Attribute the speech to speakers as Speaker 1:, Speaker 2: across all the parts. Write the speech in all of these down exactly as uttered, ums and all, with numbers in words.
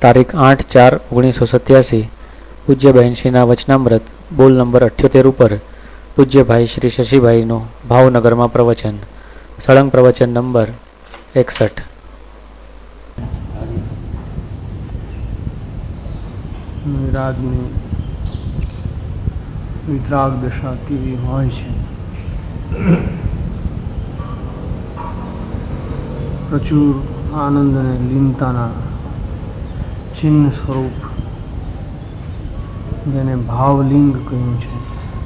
Speaker 1: તારીખ આઠ ચાર ઓગણીસો સત્યાસી પૂજ્ય બહેનશ્રીના વચનામૃત બોલ નંબર અઠ્યોતેર ઉપર પૂજ્ય ભાઈ શ્રી શશીભાઈનું ભાવનગરમાં પ્રવચન. સળંગ પ્રવચન નંબર એકસઠ.
Speaker 2: વિરાગની વિતરાગ દશા કેવી હોય છે? પ્રચુર આનંદ અને લીનતાના ચિહ્ન સ્વરૂપ, જેને ભાવલિંગ કહ્યું છે,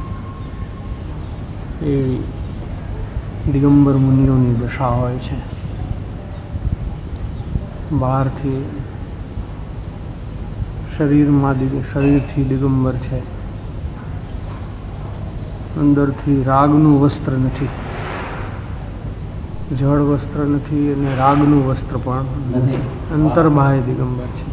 Speaker 2: એવી દિગંબર મુનિઓની દશા હોય છે. બહારથી શરીરમાં શરીરથી દિગંબર છે, અંદરથી રાગનું વસ્ત્ર નથી, જળ વસ્ત્ર નથી અને રાગનું વસ્ત્ર પણ નથી, અંતર્બાહ્ય દિગંબર છે.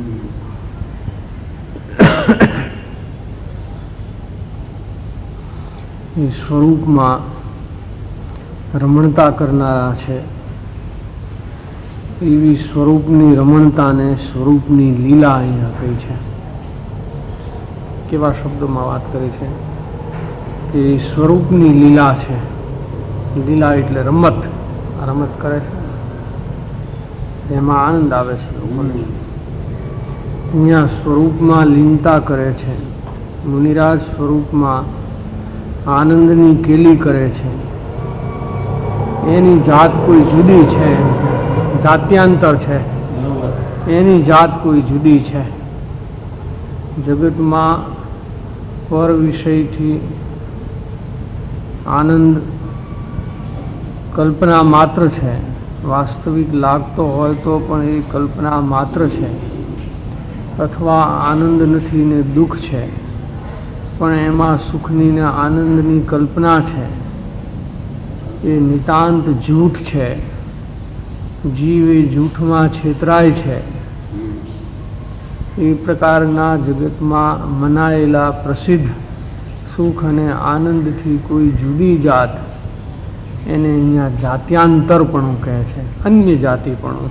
Speaker 2: એ સ્વરૂપમાં રમણતા કરનારા છે. એવી સ્વરૂપની રમણતાને સ્વરૂપની લીલા અહીંયા કહી છે. કેવા શબ્દોમાં વાત કરી છે કે સ્વરૂપની લીલા છે. લીલા એટલે રમત. રમત કરે છે, એમાં આનંદ આવે છે લોકોને. અહીંયા સ્વરૂપમાં લીનતા કરે છે. મુનિરાજ સ્વરૂપમાં આનંદની કેલી કરે છે. એની જાત કોઈ જુદી છે, જાત્યાંતર છે, એની જાત કોઈ જુદી છે. જગતમાં પર વિષયથી આનંદ કલ્પના માત્ર છે. વાસ્તવિક લાગતો હોય તો પણ એ કલ્પના માત્ર છે. અથવા આનંદ નથી ને દુઃખ છે, પણ એમાં સુખની ને આનંદની કલ્પના છે. એ નિતાંત જૂઠ છે. જીવ એ જૂઠમાં છેતરાય છે. એ પ્રકારના જગતમાં મનાયેલા પ્રસિદ્ધ સુખ અને આનંદથી કોઈ જુદી જાત, એને અહીંયા જાત્યાંતરપણું કહે છે, અન્ય જાતિપણું.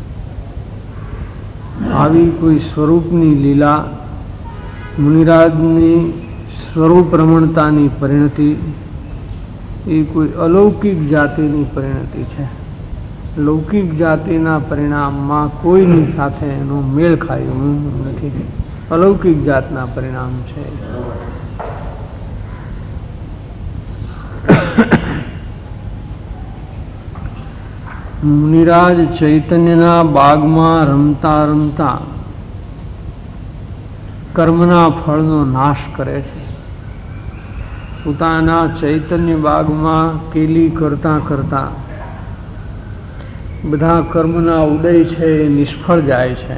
Speaker 2: આવી કોઈ સ્વરૂપની લીલા, મુનિરાજની સ્વરૂપ રમણતાની પરિણતિ એ કોઈ અલૌકિક જાતિની પરિણતિ છે. લૌકિક જાતિના પરિણામમાં કોઈની સાથે એનો મેળ ખાયો નથી. અલૌકિક જાતના પરિણામ છે. મુનિરાજ ચૈતન્યના બાગમાં રમતા રમતા કર્મના ફળનો નાશ કરે છે. પોતાના ચૈતન્ય બાગમાં કેલી કરતા કરતા બધા કર્મના ઉદય છે એ નિષ્ફળ જાય છે.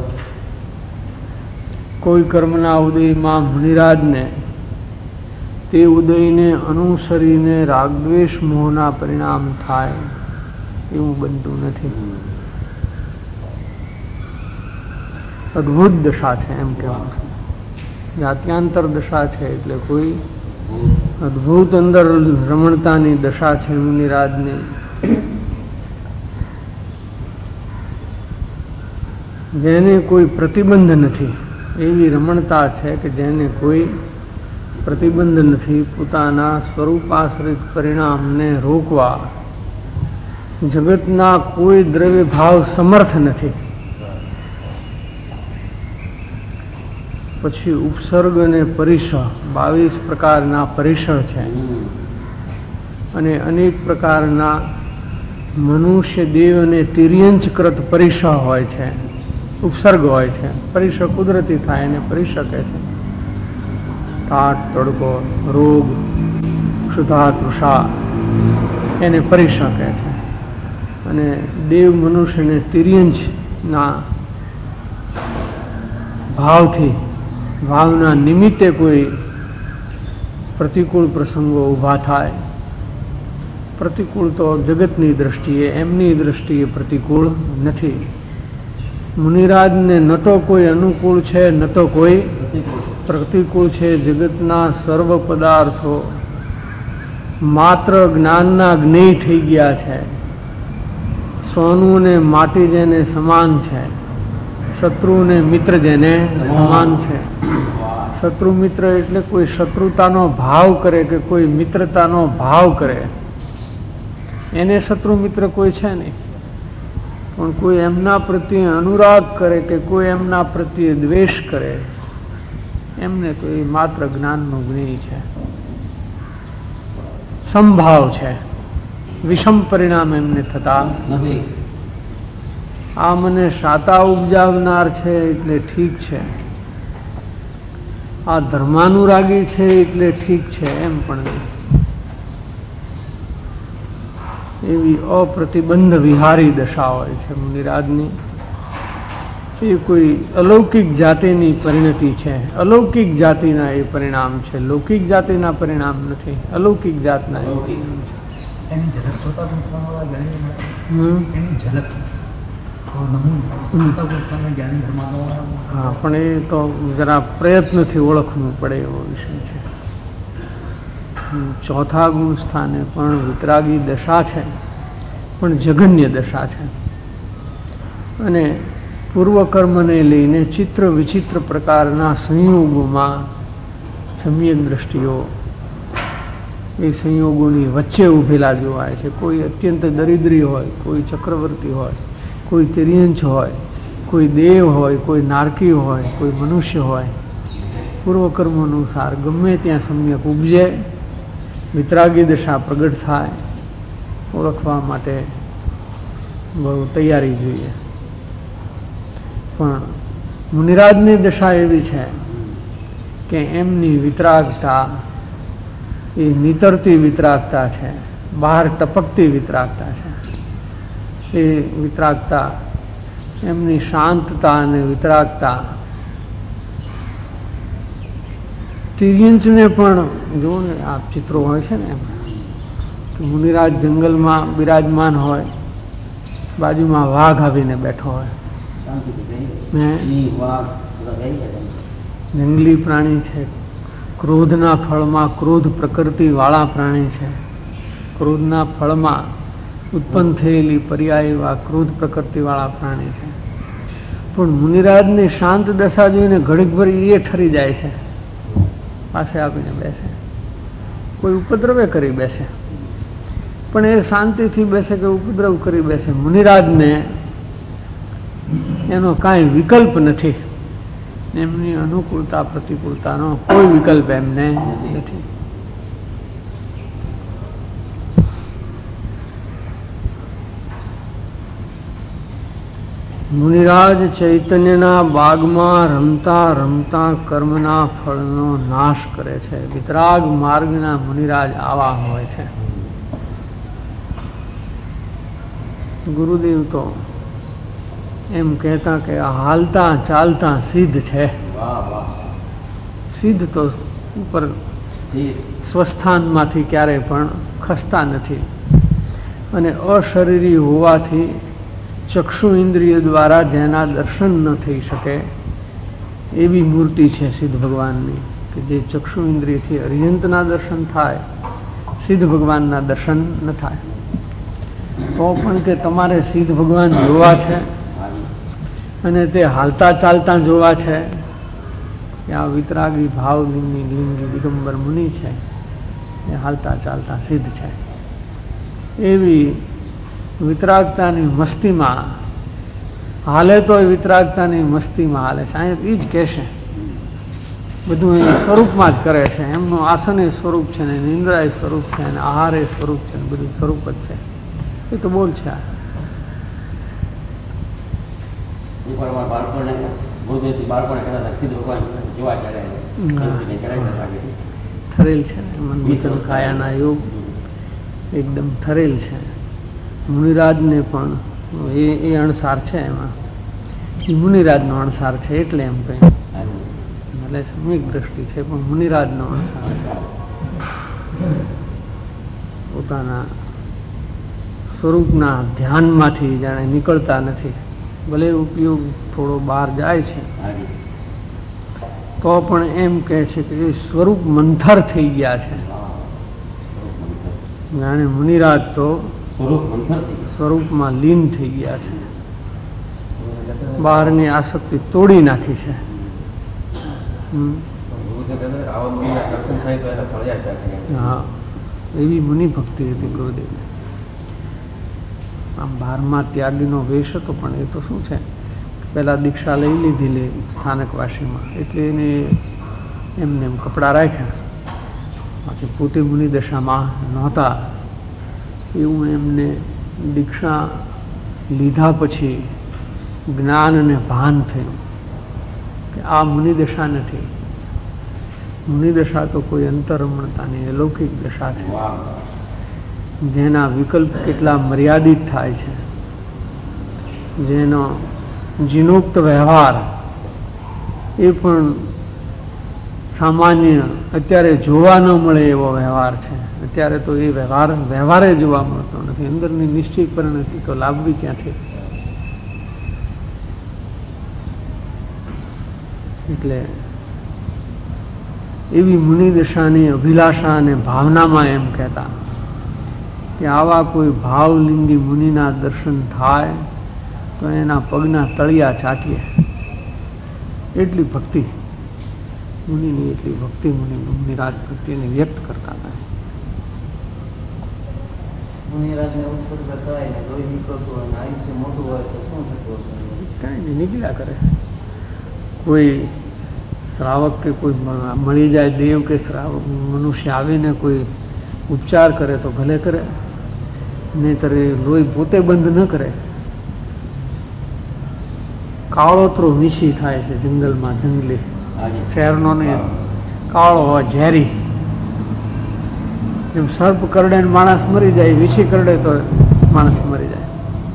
Speaker 2: કોઈ કર્મના ઉદયમાં મુનિરાજને તે ઉદયને અનુસરીને રાગદ્વેષ મોહના પરિણામ થાય એવું બનતું નથી. અદ્ભુત દશા છે એમ કહેવાનું. જાત્યાંતર દશા છે એટલે કોઈ અદ્ભુત અંદર રમણતાની દશા છે મુનિરાજની. જેને કોઈ પ્રતિબંધ નથી એવી રમણતા છે કે જેને કોઈ પ્રતિબંધ નથી. પોતાના સ્વરૂપાશ્રિત પરિણામને રોકવા જગતના કોઈ દ્રવ્ય ભાવ સમર્થ નથી. પછી ઉપસર્ગ અને પરિસહ, બાવીસ પ્રકારના પરિસર છે અને અનેક પ્રકારના મનુષ્ય, દેવ અને તિર્યંચકૃત પરિસહ હોય છે, ઉપસર્ગ હોય છે. પરિસહ કુદરતી થાય એને પરિસહ કહે છે. ટાટ, તડકો, રોગ, ક્ષુધા, તૃષા એને પરિસહ કહે છે. અને દેવ, મનુષ્ય અને તિર્યંચના ભાવથી, ભાવના નિમિત્તે કોઈ પ્રતિકૂળ પ્રસંગો ઊભા થાય. પ્રતિકૂળ તો જગતની દ્રષ્ટિએ, એમની દ્રષ્ટિએ પ્રતિકૂળ નથી. મુનિરાજને ન તો કોઈ અનુકૂળ છે ન તો કોઈ પ્રતિકૂળ છે. જગતના સર્વ પદાર્થો માત્ર જ્ઞાનના જ્ઞેય થઈ ગયા છે. સોનું ને માટી જેને સમાન છે, શત્રુ ને મિત્ર જેને સમાન છે. શત્રુ મિત્ર એટલે કોઈ શત્રુતાનો ભાવ કરે કે કોઈ મિત્રતાનો ભાવ કરે એને શત્રુ મિત્ર કોઈ છે નહીં. પણ કોઈ એમના પ્રત્યે અનુરાગ કરે કે કોઈ એમના પ્રત્યે દ્વેષ કરે એમને તો એ માત્ર જ્ઞાનનો જ્ઞેય છે, સંભાવ છે, વિષમ પરિણામ એમને થતા નથી. આ મને શાતા ઉપજાવનાર છે એટલે ઠીક છે, આ ધર્માનુરાગી છે એટલે ઠીક છે એમ પણ નહીં. એવી અપ્રતિબંધ વિહારી દશા હોય છે મુનિરાજની. એ કોઈ અલૌકિક જાતિની પરિણતિ છે, અલૌકિક જાતિના એ પરિણામ છે, લૌકિક જાતિના પરિણામ નથી, અલૌકિક જાતના એ પરિણામ છે. હા, પણ એ તો જરા પ્રયત્નથી ઓળખવું પડે એવો વિષય છે. ચોથા ગુણ સ્થાને પણ વિતરાગી દશા છે, પણ જઘન્ય દશા છે. અને પૂર્વકર્મને લઈને ચિત્ર વિચિત્ર પ્રકારના સંયોગોમાં સમ્યક દ્રષ્ટિઓ એ સંયોગોની વચ્ચે ઉભેલા જોવાય છે. કોઈ અત્યંત દરિદ્રી હોય, કોઈ ચક્રવર્તી હોય, કોઈ તિર્યંચ હોય, કોઈ દેવ હોય, કોઈ નારકી હોય, કોઈ મનુષ્ય હોય. પૂર્વકર્મ અનુસાર ગમે ત્યાં સમ્યક ઉપજે, વિતરાગી દશા પ્રગટ થાય, ઓળખવા માટે બહુ તૈયારી જોઈએ. પણ મુનિરાજની દશા એવી છે કે એમની વિતરાગતા એ નીતરતી વિતરાગતા છે, બહાર ટપકતી વિતરાગતા છે. એ વિતરાગતા એમની શાંતતા અને વિતરાગતા તિર્યંચને પણ જો ને આ ચિત્રો હોય છે ને એમ કે મુનિરાજ જંગલમાં બિરાજમાન હોય, બાજુમાં વાઘ આવીને બેઠો હોય. જંગલી પ્રાણી છે, ક્રોધના ફળમાં ક્રોધ પ્રકૃતિ વાળા પ્રાણી છે, ક્રોધના ફળમાં ઉત્પન્ન થયેલી પર્યાય ક્રોધ પ્રકૃતિ વાળા પ્રાણી છે. પણ મુનિરાજની શાંત દશા જોઈને ઘડીક ભર એ ઠરી જાય છે, પાસે આપીને બેસે. કોઈ ઉપદ્રવે કરી બેસે પણ એ શાંતિથી બેસે કે ઉપદ્રવ કરી બેસે. મુનિરાજને એનો કાંઈ વિકલ્પ નથી, એમની અનુકૂળતા પ્રતિકૂળતાનો કોઈ વિકલ્પ એમને નથી. મુનિરાજ ચૈતન્યના બાગમાં રમતા રમતા કર્મના ફળનો નાશ કરે છે. વિતરાગ માર્ગના મુનિરાજ આવા હોય છે. ગુરુદેવ તો એમ કહેતા કે હાલતા ચાલતા સિદ્ધ છે. સિદ્ધ તો ઉપર સ્વસ્થાનમાંથી ક્યારેય પણ ખસતા નથી અને અશરીરી હોવાથી ચક્ષુ ઇન્દ્રિય દ્વારા જેના દર્શન ન થઈ શકે એવી મૂર્તિ છે સિદ્ધ ભગવાનની, કે જે ચક્ષુ ઇન્દ્રિયથી અર્યંતના દર્શન થાય, સિદ્ધ ભગવાનના દર્શન ન થાય. તો પણ કે તમારે સિદ્ધ ભગવાન જોવા છે અને તે હાલતા ચાલતા જોવા છે કે આ વિતરાગી ભાવલિંગની લિંગી દિગંબર મુનિ છે એ હાલતા ચાલતા સિદ્ધ છે. એવી વિતરાગતાની મસ્તીમાં હાલે તો એ વિતરાગતાની મસ્તીમાં હાલે છે. અહીંયા એ જ કહેશે, બધું એ સ્વરૂપમાં જ કરે છે. એમનું આસન એ સ્વરૂપ છે ને, નિંદ્રા એ સ્વરૂપ છે ને, આહાર એ સ્વરૂપ છે ને, બધું સ્વરૂપ જ છે. એ તો બોલ છે. ઠરેલ છે ને મન વચન કાયાના યોગ એકદમ ઠરેલ છે. મુનિરાજને પણ એ એ અણસાર છે, એમાં એ મુનિરાજનો અણસાર છે એટલે એમ કહે. ભલે સમ્યક દ્રષ્ટિ છે પણ મુનિરાજનો અણસાર છે. પોતાના સ્વરૂપના ધ્યાનમાંથી જાણે નીકળતા નથી. ભલે ઉપયોગ થોડો બહાર જાય છે તો પણ એમ કહે છે કે એ સ્વરૂપ મંથર થઈ ગયા છે. જાણે મુનિરાજ તો સ્વરૂપમાં લીન થઈ ગયા છે. બહારની આસક્તિ તોડી નાખી છે. હા, એવી મુનિ ભક્તિ હતી ગુરુદેવની. આમ બારમાં ત્યાગીનો વેશ હતો, પણ એ તો શું છે, પેલા દીક્ષા લઈ લીધેલી સ્થાનકવાસીમાં, એટલે એને એમને એમ કપડાં રાખ્યા, બાકી પોતે મુનિ દશામાં નહોતા. એવું એમને દીક્ષા લીધા પછી જ્ઞાન અને ભાન થયું કે આ મુનિદશા નથી. મુનિદશા તો કોઈ અંતરમણતાની અલૌકિક દશા છે, જેના વિકલ્પ કેટલા મર્યાદિત થાય છે, જેનો જીનોક્ત વ્યવહાર એ પણ સામાન્ય અત્યારે જોવા ન મળે એવો વ્યવહાર છે. અત્યારે તો એ વ્યવહાર વ્યવહારે જોવા મળતો નથી. અંદરની નિશ્ચય પરિણતિ તો લાવવી ક્યાંથી? એટલે એવી મુનિદશાની અભિલાષા અને ભાવનામાં એમ કહેતા કે આવા કોઈ ભાવલિંગી મુનિના દર્શન થાય તો એના પગના તળિયા ચાટીએ. એટલી ભક્તિ મુનિની, એટલી ભક્તિ મુનિ મુનિરાજ ભક્તિને વ્યક્ત કરતા હતા. કઈ નહીં, નીકળ્યા કરે. કોઈ શ્રાવક કે કોઈ મળી જાય દેવ કે શ્રાવક મનુષ્ય આવીને કોઈ ઉપચાર કરે તો ભલે કરે, નહીતર એ લોહી પોતે બંધ ન કરે. કાળોતરો વીછી થાય છે જંગલમાં, જંગલી શહેરનો ને કાળો હોય ઝેરી. જેમ સર્પ કરડે ને માણસ મરી જાય, વીછી કરડે તો માણસ મરી જાય.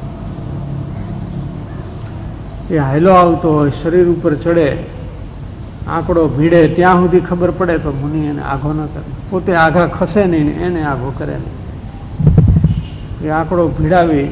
Speaker 2: એ હાયલો આવતો હોય, શરીર ઉપર ચડે, આંકડો ભીડે, ત્યાં સુધી ખબર પડે તો મુનિ એને આઘો ન કરે. પોતે આઘા ખસે નહીં ને એને આઘો કરે નહીં. એ આંકડો ભીડાવી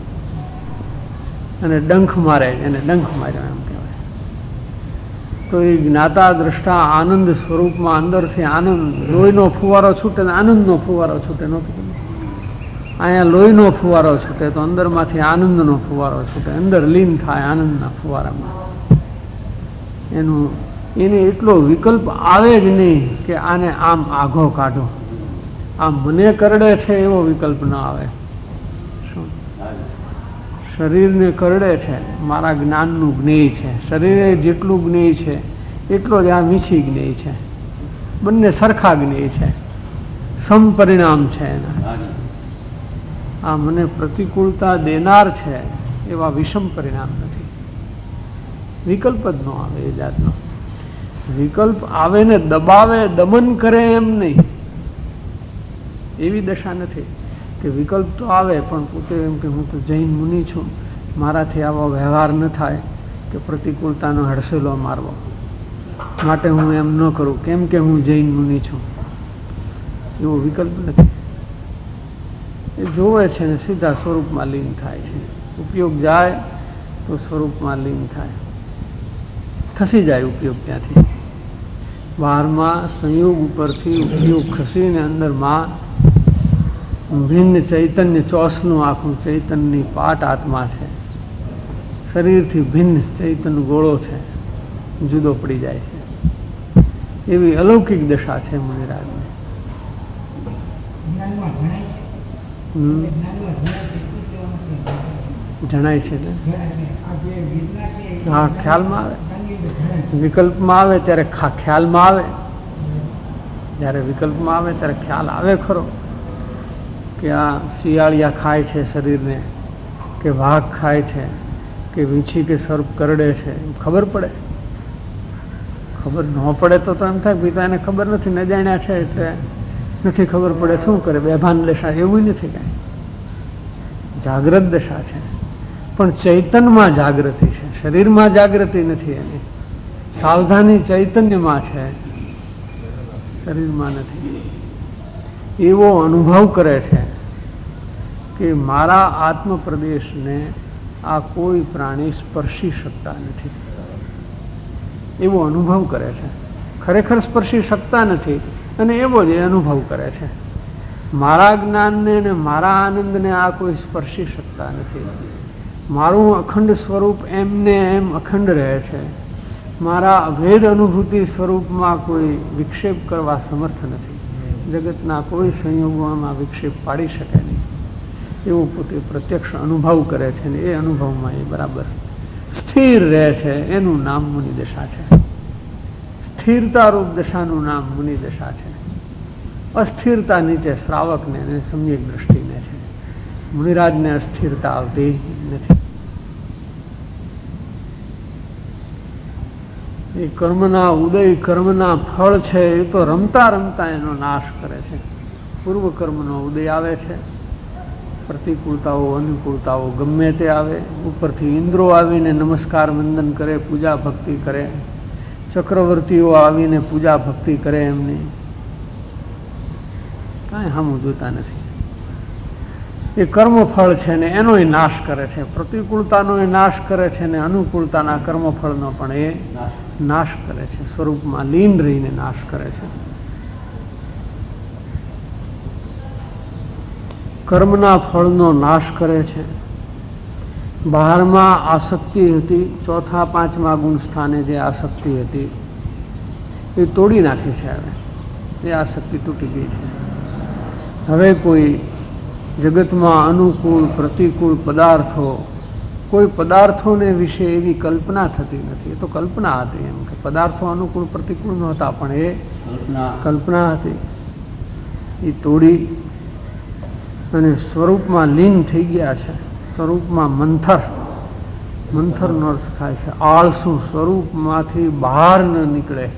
Speaker 2: અને ડંખ મારે, એને ડંખ માર્યો એમ કહેવાય. તો એ જ્ઞાતા દ્રષ્ટા આનંદ સ્વરૂપમાં અંદરથી આનંદ, લોહીનો ફુવારો છૂટે, આનંદનો ફુવારો છૂટે. નહોતું અહીંયા લોહીનો ફુવારો છૂટે તો અંદરમાંથી આનંદનો ફુવારો છૂટે, અંદર લીન થાય આનંદના ફુવારામાં. એનું એને એટલો વિકલ્પ આવે જ નહીં કે આને આમ આઘો કાઢો, આ મને કરડે છે એવો વિકલ્પ ન આવે. શું શરીરને કરડે છે, મારા જ્ઞાનનું જ્ઞેય છે. શરીરે જેટલું જ્ઞેય છે એટલો જ આ મીછી જ્ઞેય છે. બંને સરખા જ્ઞેય છે, સમપરિણામ છે એના. આ મને પ્રતિકૂળતા દેનાર છે એવા વિષમ પરિણામ નથી. વિકલ્પ જ ન આવે એ જાતનો. વિકલ્પ આવે ને દબાવે, દમન કરે એમ નહીં, એવી દશા નથી કે વિકલ્પ તો આવે પણ પોતે એમ કે હું તો જૈન મુનિ છું, મારાથી આવો વ્યવહાર ન થાય કે પ્રતિકૂળતાનો હડસેલો મારવો, માટે હું એમ ન કરું કેમ કે હું જૈન મુનિ છું. એવો વિકલ્પ નથી. એ જોવે છે ને સીધા સ્વરૂપમાં લીન થાય છે. ઉપયોગ જાય તો સ્વરૂપમાં લીન થાય, ખસી જાય ઉપયોગ ત્યાંથી. બહારમાં સંયોગ ઉપરથી ઉપયોગ ખસીને અંદરમાં ભિન્ન ચૈતન્ય, ચોસનું આખું ચૈતન્યની પાટ આત્મા છે. શરીરથી ભિન્ન ચૈતન્ય ગોળો છે, જુદો પડી જાય છે. એવી અલૌકિક દશા છે મુનિરાજની. જણાય છે ને? હા, ખ્યાલમાં આવે. વિકલ્પમાં આવે ત્યારે ખ્યાલમાં આવે. જ્યારે વિકલ્પમાં આવે ત્યારે ખ્યાલ આવે ખરો કે આ શિયાળિયા ખાય છે શરીરને, કે વાઘ ખાય છે, કે વીંછી કે સર્પ કરડે છે, ખબર પડે. ખબર ન પડે તો એમ થાય પિતા એને ખબર નથી, ન જાણ્યા છે એટલે નથી ખબર પડે, શું કરે, બેભાન દશા. એવું નથી કાંઈ, જાગ્રત દશા છે. પણ ચૈતન્યમાં જાગૃતિ છે, શરીરમાં જાગૃતિ નથી. એની સાવધાની ચૈતન્યમાં છે, શરીરમાં નથી. એવો અનુભવ કરે છે કે મારા આત્મ પ્રદેશને આ કોઈ પ્રાણી સ્પર્શી શકતા નથી. એવો અનુભવ કરે છે. ખરેખર સ્પર્શી શકતા નથી અને એવો જ અનુભવ કરે છે. મારા જ્ઞાનને ને મારા આનંદને આ કોઈ સ્પર્શી શકતા નથી. મારું અખંડ સ્વરૂપ એમને એમ અખંડ રહે છે. મારા અભેદ અનુભૂતિ સ્વરૂપમાં કોઈ વિક્ષેપ કરવા સમર્થ નથી. જગતના કોઈ સંયોગોમાં વિક્ષેપ પાડી શકે નહીં એવું પોતે પ્રત્યક્ષ અનુભવ કરે છે ને એ અનુભવમાં એ બરાબર સ્થિર રહે છે. એનું નામ મુનિદશા છે. સ્થિરતા રૂપ દશાનું નામ મુનિદશા છે. અસ્થિરતા નીચે શ્રાવકને અને સમ્યક દ્રષ્ટિને છે. મુનિરાજને અસ્થિરતા આવતી નથી. એ કર્મના ઉદય કર્મના ફળ છે એ તો રમતા રમતા એનો નાશ કરે છે. પૂર્વ કર્મનો ઉદય આવે છે. પ્રતિકૂળતાઓ અનુકૂળતાઓ ગમે તે આવે, ઉપરથી ઇન્દ્રો આવીને નમસ્કાર વંદન કરે, પૂજા ભક્તિ કરે, ચક્રવર્તીઓ આવીને પૂજા ભક્તિ કરે, એમની કાંઈ સામું જોતા નથી. એ કર્મફળ છે ને એનો એ નાશ કરે છે. પ્રતિકૂળતાનો એ નાશ કરે છે ને અનુકૂળતાના કર્મફળનો પણ એ નાશ કરે છે. સ્વરૂપમાં લીન રહીને નાશ કરે છે. કર્મના ફળનો નાશ કરે છે. બહારમાં આસક્તિ હતી, ચોથા પાંચમા ગુણ સ્થાને જે આસક્તિ હતી એ તોડી નાખી છે. હવે એ આસક્તિ તૂટી ગઈ છે. હવે કોઈ જગતમાં અનુકૂળ પ્રતિકૂળ પદાર્થો, કોઈ પદાર્થોને વિશે એવી કલ્પના થતી નથી. એ તો કલ્પના હતી, એમ કે પદાર્થો અનુકૂળ પ્રતિકૂળ નહોતા, પણ એ કલ્પના હતી. એ તોડી અને સ્વરૂપમાં લીન થઈ ગયા છે. સ્વરૂપમાં મંથર, મંથરનો અર્થ થાય છે આળસુ. સ્વરૂપમાંથી બહાર ન નીકળે.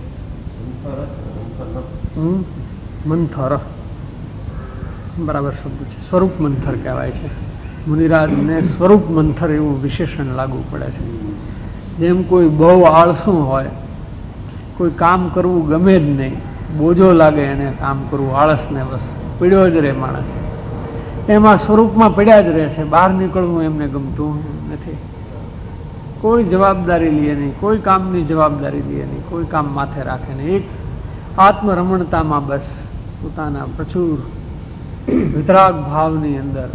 Speaker 2: મંથર બરાબર શબ્દ છે. સ્વરૂપ મંથર કહેવાય છે. મુનિરાજને સ્વરૂપ મંથર એવું વિશેષણ લાગુ પડે છે. જેમ કોઈ બહુ આળસુ હોય, કોઈ કામ કરવું ગમે જ નહીં, બોજો લાગે એને કામ કરવું, આળસને બસ પીડ્યો જ રહે માણસ. એમાં સ્વરૂપમાં પડ્યા જ રહે છે. બહાર નીકળવું એમને ગમતું નથી. કોઈ જવાબદારી લે નહીં, કોઈ કામની જવાબદારી લે નહીં, કોઈ કામ માથે રાખે નહીં. એક આત્મરમણતામાં બસ પોતાના પ્રચુર વિતરાગ ભાવની અંદર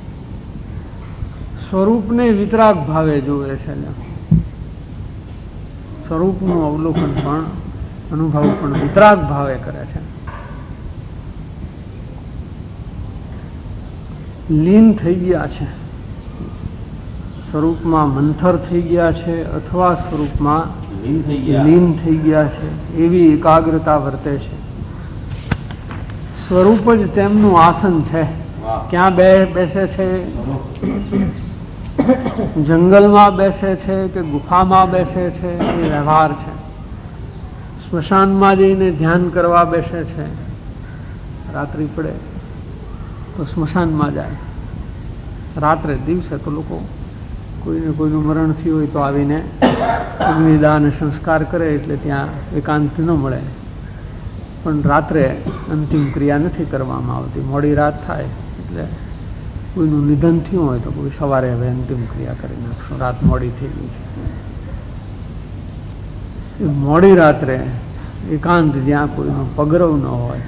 Speaker 2: સ્વરૂપને વિતરાગ ભાવે જોવે છે. સ્વરૂપનું અવલોકન પણ અનુભવ પણ વિતરાગ ભાવે કરે છે. લીન થઈ ગયા છે. સ્વરૂપમાં મંથર થઈ ગયા છે અથવા સ્વરૂપમાં લીન થઈ ગયા છે એવી એકાગ્રતા વર્તે છે. સ્વરૂપ જ તેમનું આસન છે. ક્યાં બે બેસે છે? જંગલમાં બેસે છે કે ગુફામાં બેસે છે એ વ્યવહાર છે. સ્મશાનમાં જઈને ધ્યાન કરવા બેસે છે. રાત્રિ પડે તો સ્મશાનમાં જાય. રાત્રે દિવસે તો લોકો કોઈને કોઈનું મરણ થયું હોય તો આવીને અગ્નિદાન સંસ્કાર કરે એટલે ત્યાં એકાંત ન મળે. પણ રાત્રે અંતિમ ક્રિયા નથી કરવામાં આવતી. મોડી રાત થાય એટલે કોઈનું નિધન થયું હોય તો કોઈ સવારે હવે અંતિમ ક્રિયા કરી નાખશું, રાત મોડી થઈ ગઈ છે. મોડી રાત્રે એકાંત જ્યાં કોઈનો પગરવ ન હોય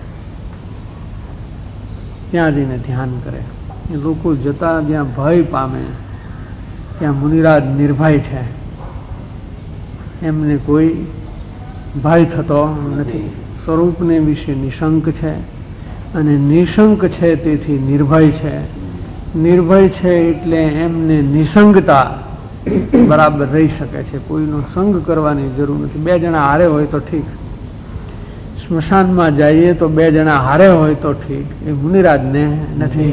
Speaker 2: ત્યાં જઈને ધ્યાન કરે. એ લોકો જતા જ્યાં ભય પામે ત્યાં મુનિરાજ નિર્ભય છે. એમને કોઈ ભય થતો નથી. સ્વરૂપને વિશે નિશંક છે અને નિશંક છે તેથી નિર્ભય છે. નિર્ભય છે એટલે એમને નિસંગતા બરાબર રહી શકે છે. કોઈનો સંગ કરવાની જરૂર નથી. બે જણા હારે હોય તો ઠીક, સ્મશાનમાં જઈએ તો બે જણા હારે હોય તો ઠીક, એ મુનિરાજને નથી.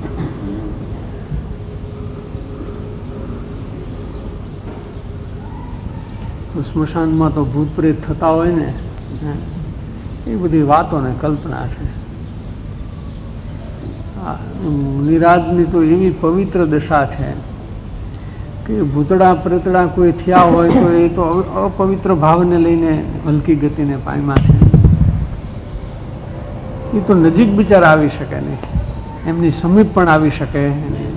Speaker 2: સ્મશાનમાં તો ભૂત પ્રેત થતા હોય ને, એ બધી વાતો ને કલ્પના છે. મુનિરાજની તો એવી પવિત્ર દશા છે કે ભૂતડા પ્રેતડા કોઈ થયા હોય તો એ તો અપવિત્ર ભાવને લઈને હલકી ગતિને પામ્યા છે. એ તો નજીક બિચારા આવી શકે નહીં, એમની સમીપ પણ આવી શકે નહીં.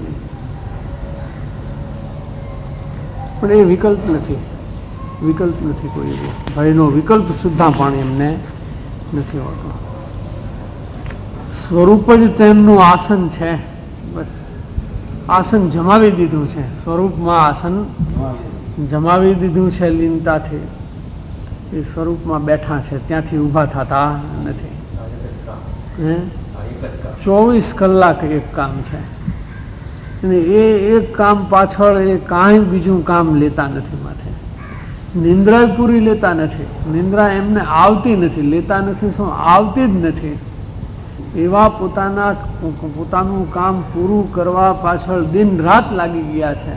Speaker 2: પણ એ વિકલ્પ નથી, વિકલ્પ નથી કોઈ એવો. ભયનો વિકલ્પ સુદ્ધા પણ એમને નથી હોતો. સ્વરૂપ જ તેમનું આસન છે. બસ આસન જમાવી દીધું છે, સ્વરૂપમાં આસન જમાવી દીધું છે લીનતાથી. એ સ્વરૂપમાં બેઠા છે, ત્યાંથી ઊભા થતા નથી. હે ચોવીસ કલાક એક કામ છે અને એ એક કામ પાછળ એ કાંઈ બીજું કામ લેતા નથી. માથે નિંદ્રા પૂરી લેતા નથી. નિંદ્રા એમને આવતી નથી. લેતા નથી શું, આવતી જ નથી. એવા પોતાના પોતાનું કામ પૂરું કરવા પાછળ દિન રાત લાગી ગયા છે.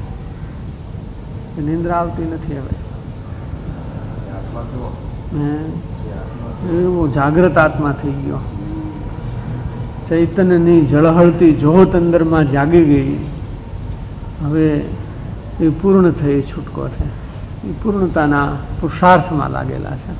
Speaker 2: નિંદ્રા આવતી નથી. હવે એવો જાગ્રત આત્મા થઈ ગયો. ચૈતન્યની ઝળહળતી જોત અંદરમાં જાગી ગઈ. હવે એ પૂર્ણ થઈ છૂટકો છે. એ પૂર્ણતાના પુરુષાર્થમાં લાગેલા છે.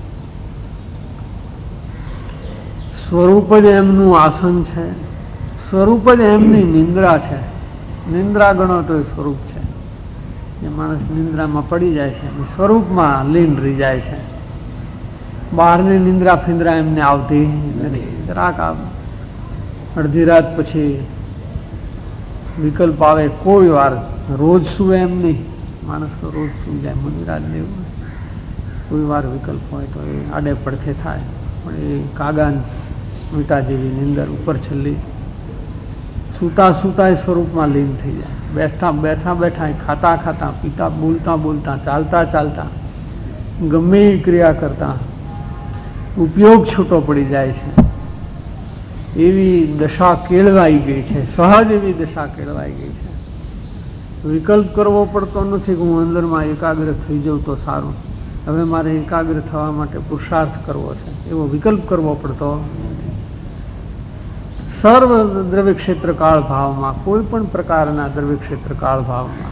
Speaker 2: સ્વરૂપ જ એમનું આસન છે. સ્વરૂપ જ એમની નિંદ્રા છે. નિંદ્રા ગણો તો એ સ્વરૂપ છે. એ માણસ નિંદ્રામાં પડી જાય છે, સ્વરૂપમાં લીન રહી જાય છે. બહારની નિંદ્રા ફિંદ્રા એમને આવતી નથી. જરાક અડધી રાત પછી વિકલ્પ આવે, કોઈ વાર રોજ સુવે એમ નહીં. માણસ તો રોજ સુઈ જાય, મુનિરાજ દેવું. કોઈ વાર વિકલ્પ હોય તો એ આડે પડખે થાય, પણ એ કાગા મીટા જેવી નિંદર ઉપર છેલ્લી સૂતા સૂતા એ સ્વરૂપમાં લીન થઈ જાય. બેઠા બેઠા બેઠા ખાતા ખાતા પીતા બોલતા બોલતા ચાલતા ચાલતા ગમે એ ક્રિયા કરતા ઉપયોગ છૂટો પડી જાય છે. એવી દશા કેળવાઈ ગઈ છે. સહજ એવી દશા કેળવાઈ ગઈ છે. વિકલ્પ કરવો પડતો નથી કે હું અંદરમાં એકાગ્ર થઈ જાઉં તો સારું, હવે મારે એકાગ્ર થવા માટે પુરુષાર્થ કરવો છે, એવો વિકલ્પ કરવો પડતો નથી. સર્વ દ્રવ્ય ક્ષેત્ર કાળ ભાવમાં, કોઈ પણ પ્રકારના દ્રવ્ય ક્ષેત્ર કાળ ભાવમાં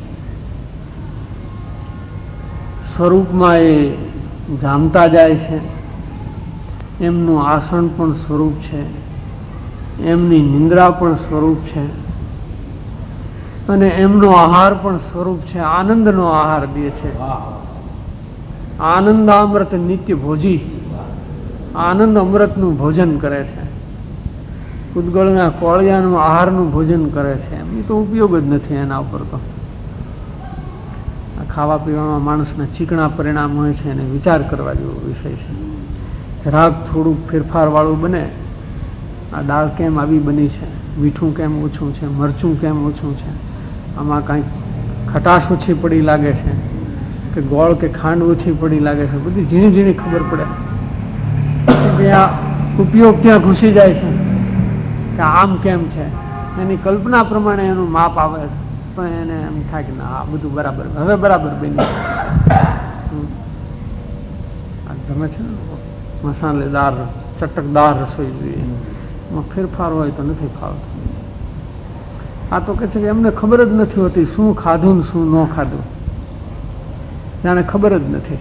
Speaker 2: સ્વરૂપમાં એ જામતા જાય છે. એમનું આસન પણ સ્વરૂપ છે, એમની નિંદ્રા પણ સ્વરૂપ છે, અને એમનો આહાર પણ સ્વરૂપ છે. આનંદનો આહાર દે છે. આનંદ અમૃત નિત્ય ભોજી, આનંદ અમૃતનું ભોજન કરે છે. ઉદગળના કોળિયાનું આહારનું ભોજન કરે છે. એમની તો ઉપયોગ જ નથી એના ઉપર. તો ખાવા પીવામાં માણસના ચીકણા પરિણામ હોય છે, એને વિચાર કરવા જેવો વિષય છે. જરાક થોડુંક ફેરફાર વાળું બને, આ દાળ કેમ આવી બની છે, મીઠું કેમ ઓછું છે, મરચું કેમ ઓછું છે, આમાં કાંઈક ખટાશ ઓછી પડી લાગે છે કે ગોળ કે ખાંડ ઓછી પડી લાગે છે, બધી ઝીણી ઝીણી ખબર પડે કે આ ઉપયોગ ત્યાં ઘૂસી જાય છે કે આમ કેમ છે. એની કલ્પના પ્રમાણે એનું માપ આવે પણ એને એમ થાય કે ના આ બધું બરાબર, હવે બરાબર બની ગમે છે ને. મસાલેદાર ચટકદાર રસોઈ જોઈએ, એમાં ફેરફાર હોય તો નથી ફાવતું. આ તો કે છે કે એમને ખબર જ નથી હોતી શું ખાધું ને શું ન ખાધું, જાણે ખબર જ નથી.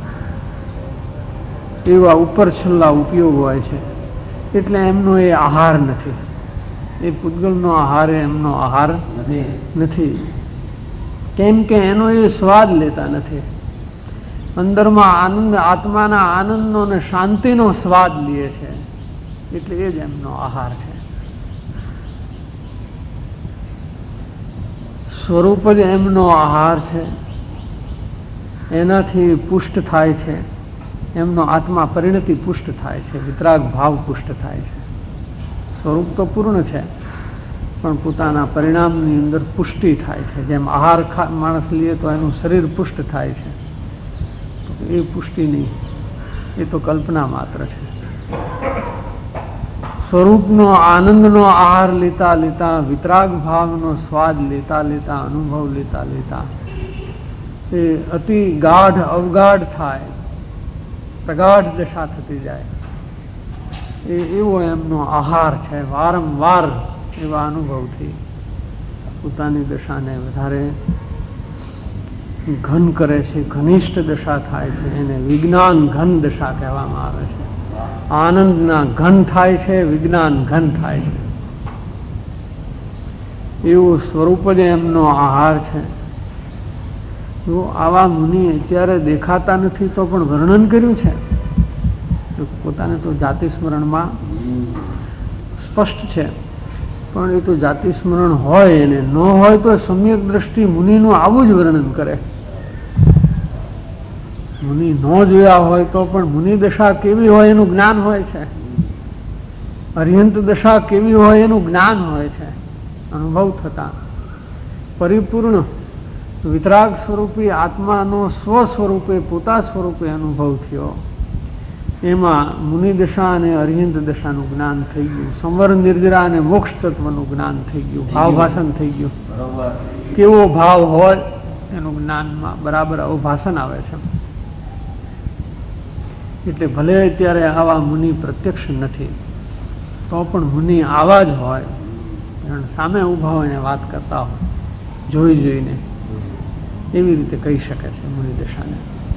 Speaker 2: એવા ઉપર છેલ્લા ઉપયોગ હોય છે, એટલે એમનો એ આહાર નથી. એ પૂતગલનો આહાર એમનો આહાર નથી, કેમ કે એનો એ સ્વાદ લેતા નથી. અંદરમાં આનંદ, આત્માના આનંદનો અને શાંતિનો સ્વાદ લે છે, એટલે એ જ એમનો આહાર છે. સ્વરૂપ જ એમનો આહાર છે. એનાથી પુષ્ટ થાય છે એમનો આત્મા. પરિણતિ પુષ્ટ થાય છે, વિતરાગ ભાવ પુષ્ટ થાય છે. સ્વરૂપ તો પૂર્ણ છે, પણ પોતાના પરિણામની અંદર પુષ્ટિ થાય છે. જેમ આહાર માણસ લે તો એનું શરીર પુષ્ટ થાય છે, એ પુષ્ટિ નહીં, એ તો કલ્પના માત્ર છે. સ્વરૂપનો આનંદનો આહાર લેતા લેતા, વિતરાગ ભાવનો સ્વાદ લેતા લેતા, અનુભવ લેતા લેતા એ અતિ ગાઢ અવગાઢ થાય, પ્રગાઢ દશા થતી જાય. એ એવો એમનો આહાર છે. વારંવાર એવા અનુભવથી પોતાની દશાને વધારે ઘન કરે છે, ઘનિષ્ઠ દશા થાય છે. એને વિજ્ઞાન ઘન દશા કહેવામાં આવે છે. આનંદના ઘન થાય છે, વિજ્ઞાન ઘન થાય છે. એવું સ્વરૂપ જ એમનો આહાર છે. જો આવા મુનિ અત્યારે દેખાતા નથી તો પણ વર્ણન કર્યું છે. પોતાને તો જાતિ સ્મરણમાં સ્પષ્ટ છે પણ એ તો જાતિ સ્મરણ હોય અને ન હોય તો સમ્યક દ્રષ્ટિ મુનિનું આવું જ વર્ણન કરે. મુનિ ન જોયા હોય તો પણ મુનિ દશા કેવી હોય એનું જ્ઞાન હોય છે, અર્યંત દશા કેવી હોય એનું જ્ઞાન હોય છે. અનુભવ થતા પરિપૂર્ણ વિતરાગ સ્વરૂપી આત્માનો સ્વ સ્વરૂપે પોતા સ્વરૂપે અનુભવ થયો. એમાં મુનિ દશા અને અર્યંત દશાનું જ્ઞાન થઈ ગયું. સંવર નિર્જરા અને મોક્ષ તત્વનું જ્ઞાન થઈ ગયું. ભાવભાષણ થઈ ગયું. કેવો ભાવ હોય એનું જ્ઞાનમાં બરાબર અવભાષણ આવે છે. એટલે ભલે અત્યારે આવા મુનિ પ્રત્યક્ષ નથી તો પણ મુનિ આવા જ હોય, સામે ઉભા હોય ને વાત કરતા હોય જોઈ જોઈને, એવી રીતે કહી શકે છે મુનિ દશાને.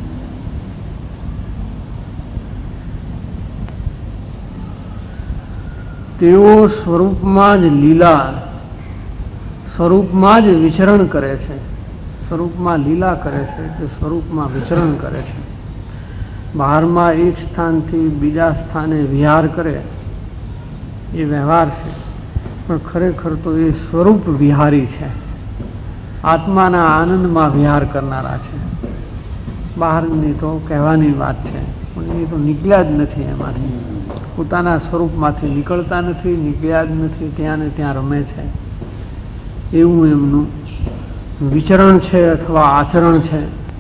Speaker 2: તેઓ સ્વરૂપમાં જ લીલા, સ્વરૂપમાં જ વિચરણ કરે છે. સ્વરૂપમાં લીલા કરે છે એટલે સ્વરૂપમાં વિચરણ કરે છે. બહારમાં એક સ્થાનથી બીજા સ્થાને વિહાર કરે એ વ્યવહાર છે, પણ ખરેખર તો એ સ્વરૂપ વિહારી છે. આત્માના આનંદમાં વિહાર કરનારા છે. બહારની તો કહેવાની વાત છે પણ એ તો નીકળ્યા જ નથી એમાંથી, પોતાના સ્વરૂપમાંથી નીકળતા નથી, નીકળ્યા જ નથી, ત્યાં ને ત્યાં રમે છે. એવું એમનું વિચરણ છે અથવા આચરણ છે.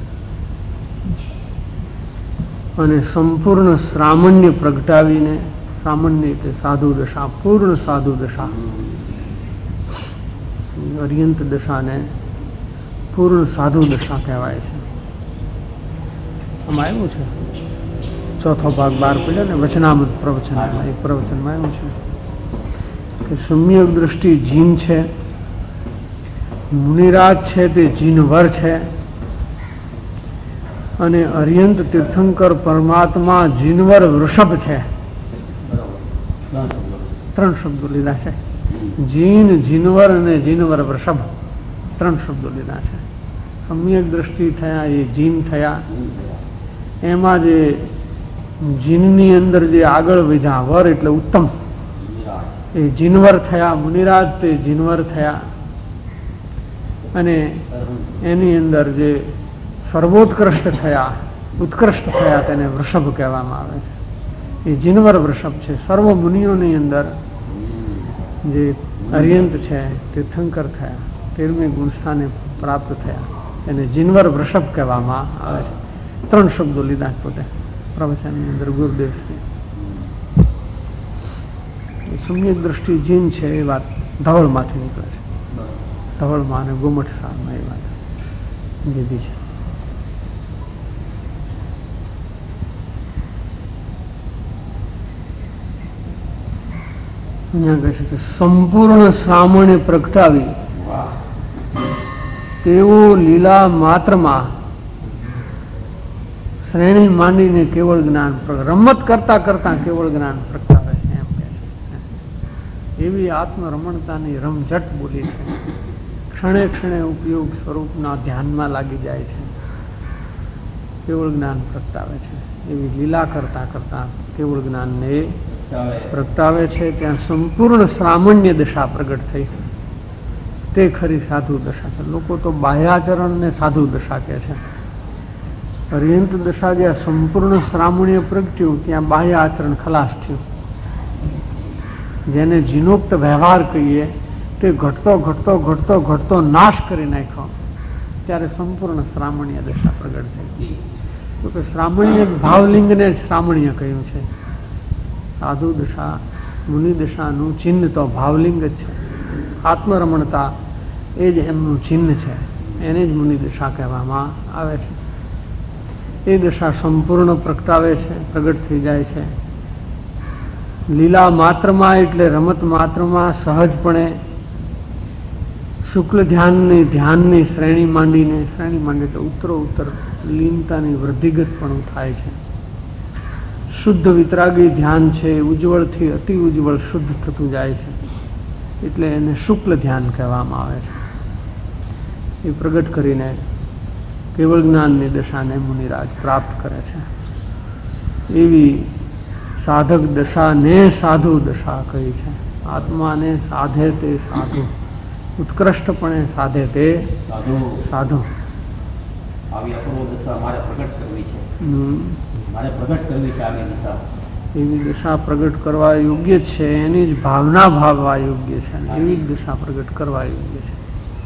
Speaker 2: અને સંપૂર્ણ શ્રામણ્ય પ્રગટાવીને, સામાન્ય એટલે સાધુ દશા, પૂર્ણ સાધુ દશા, અર્યંત દશાને પૂર્ણ સાધુ દશા કહેવાય છે. આમાં આવ્યું છે ચોથો ભાગ બહાર પડ્યો ને વચનામૃત પ્રવચનમાં, એક પ્રવચનમાં આવ્યું છે કે સમ્યક દ્રષ્ટિ જીન છે, મુનિરાજ છે તે જીનવર છે, અને અર્યંત તીર્થંકર પરમાત્મા જીનવર વૃષભ છે. ત્રણ શબ્દો લીધા છે. જીન, જીનવર અને જીનવર વૃષભ, ત્રણ શબ્દો લીધા છે. સમ્યક દ્રષ્ટિ થયા એ જીન થયા. એમાં જે જીનની અંદર જે આગળ વધ્યા વર એટલે ઉત્તમ, એ જીનવર થયા. મુનિરાજ તે જીનવર થયા. અને એની અંદર જે સર્વોત્કૃષ્ટ થયા, ઉત્કૃષ્ટ થયા, તેને વૃષભ કહેવામાં આવે છે. એ જીનવર વૃષભ છે. સર્વ મુનિઓની અંદર જે અર્યંત છે તીર્થંકર થયા, તેરમી ગુણસ્થાને પ્રાપ્ત થયા, એને જીનવર વૃષભ કહેવામાં આવે છે. ત્રણ શબ્દો લીધા પોતે પ્રવચનની અંદર ગુરુદેવની. સમ્યક દ્રષ્ટિ જીન છે એ વાત ધવળમાંથી નીકળે છે. ધવળમાં અને ગુમઠ સારમાં એ વાત લીધી છે. અહીંયા કહે છે કે સંપૂર્ણ સામાન્ય પ્રગટાવી તેઓ લીલા માત્રમાં શ્રેણી માંડીને કેવળ જ્ઞાન, રમત કરતા કરતા કેવળ જ્ઞાન પ્રગટાવે છે એમ કહે છે. એવી આત્મરમણતાની રમઝટ બોલી છે. ક્ષણે ક્ષણે ઉપયોગ સ્વરૂપના ધ્યાનમાં લાગી જાય છે, કેવળ જ્ઞાન પ્રગટાવે છે. એવી લીલા કરતા કરતા કેવળ જ્ઞાનને પ્રગટાવે છે. ત્યાં સંપૂર્ણ સામાન્ય દશા પ્રગટ થઈ, તે ખરી સાધુ દશા છે. લોકો તો બાહ્યાચરણને સાધુ દશા કહે છે. અર્યંત દશા જ્યાં સંપૂર્ણ શ્રામણ્ય પ્રગટ્યું ત્યાં બાહ્ય આચરણ ખલાસ થયું. જેને જીનોક્ત વ્યવહાર કહીએ તે ઘટતો ઘટતો ઘટતો ઘટતો નાશ કરી નાખ્યો, ત્યારે સંપૂર્ણ શ્રામણ્ય દશા પ્રગટ થઈ. તો કે શ્રામણ્ય ભાવલિંગને શ્રામણ્ય કહ્યું છે. સાધુ દશા, મુનિ દશાનું ચિહ્ન તો ભાવલિંગ જ છે. આત્મરમણતા એ જ એમનું ચિહ્ન છે. એને જ મુનિ દશા કહેવામાં આવે છે. એ દશા સંપૂર્ણ પ્રગટાવે છે, પ્રગટ થઈ જાય છે. લીલા માત્રમાં એટલે રમત માત્રમાં સહજપણે શુક્લ ધ્યાનની ધ્યાનની શ્રેણી માંડીને, શ્રેણી માંડી તો ઉત્તરો ઉત્તર લીનતાની વૃદ્ધિગત પણ થાય છે. શુદ્ધ વિતરાગી ધ્યાન છે, ઉજ્જવળથી અતિ ઉજ્જવળ શુદ્ધ થતું જાય છે, એટલે એને શુક્લ ધ્યાન કહેવામાં આવે છે. એ પ્રગટ કરીને કેવળ જ્ઞાનની દશાને મુનિરાજ પ્રાપ્ત કરે છે. એવી સાધક દશાને સાધુ દશા કહી છે. આત્માને સાધે તે સાધુ, ઉત્કૃષ્ટપણે સાધે તે
Speaker 3: સાધુ
Speaker 2: સાધુ.
Speaker 3: આવી અપૂર્વ દશા મારે પ્રગટ કરવી છે,
Speaker 2: હમ.
Speaker 3: મારે પ્રગટ કરવી છે આવી દશા.
Speaker 2: એવી દશા પ્રગટ કરવા યોગ્ય છે, એની જ ભાવના ભાવવા યોગ્ય છે, એવી જ દશા પ્રગટ કરવા યોગ્ય છે.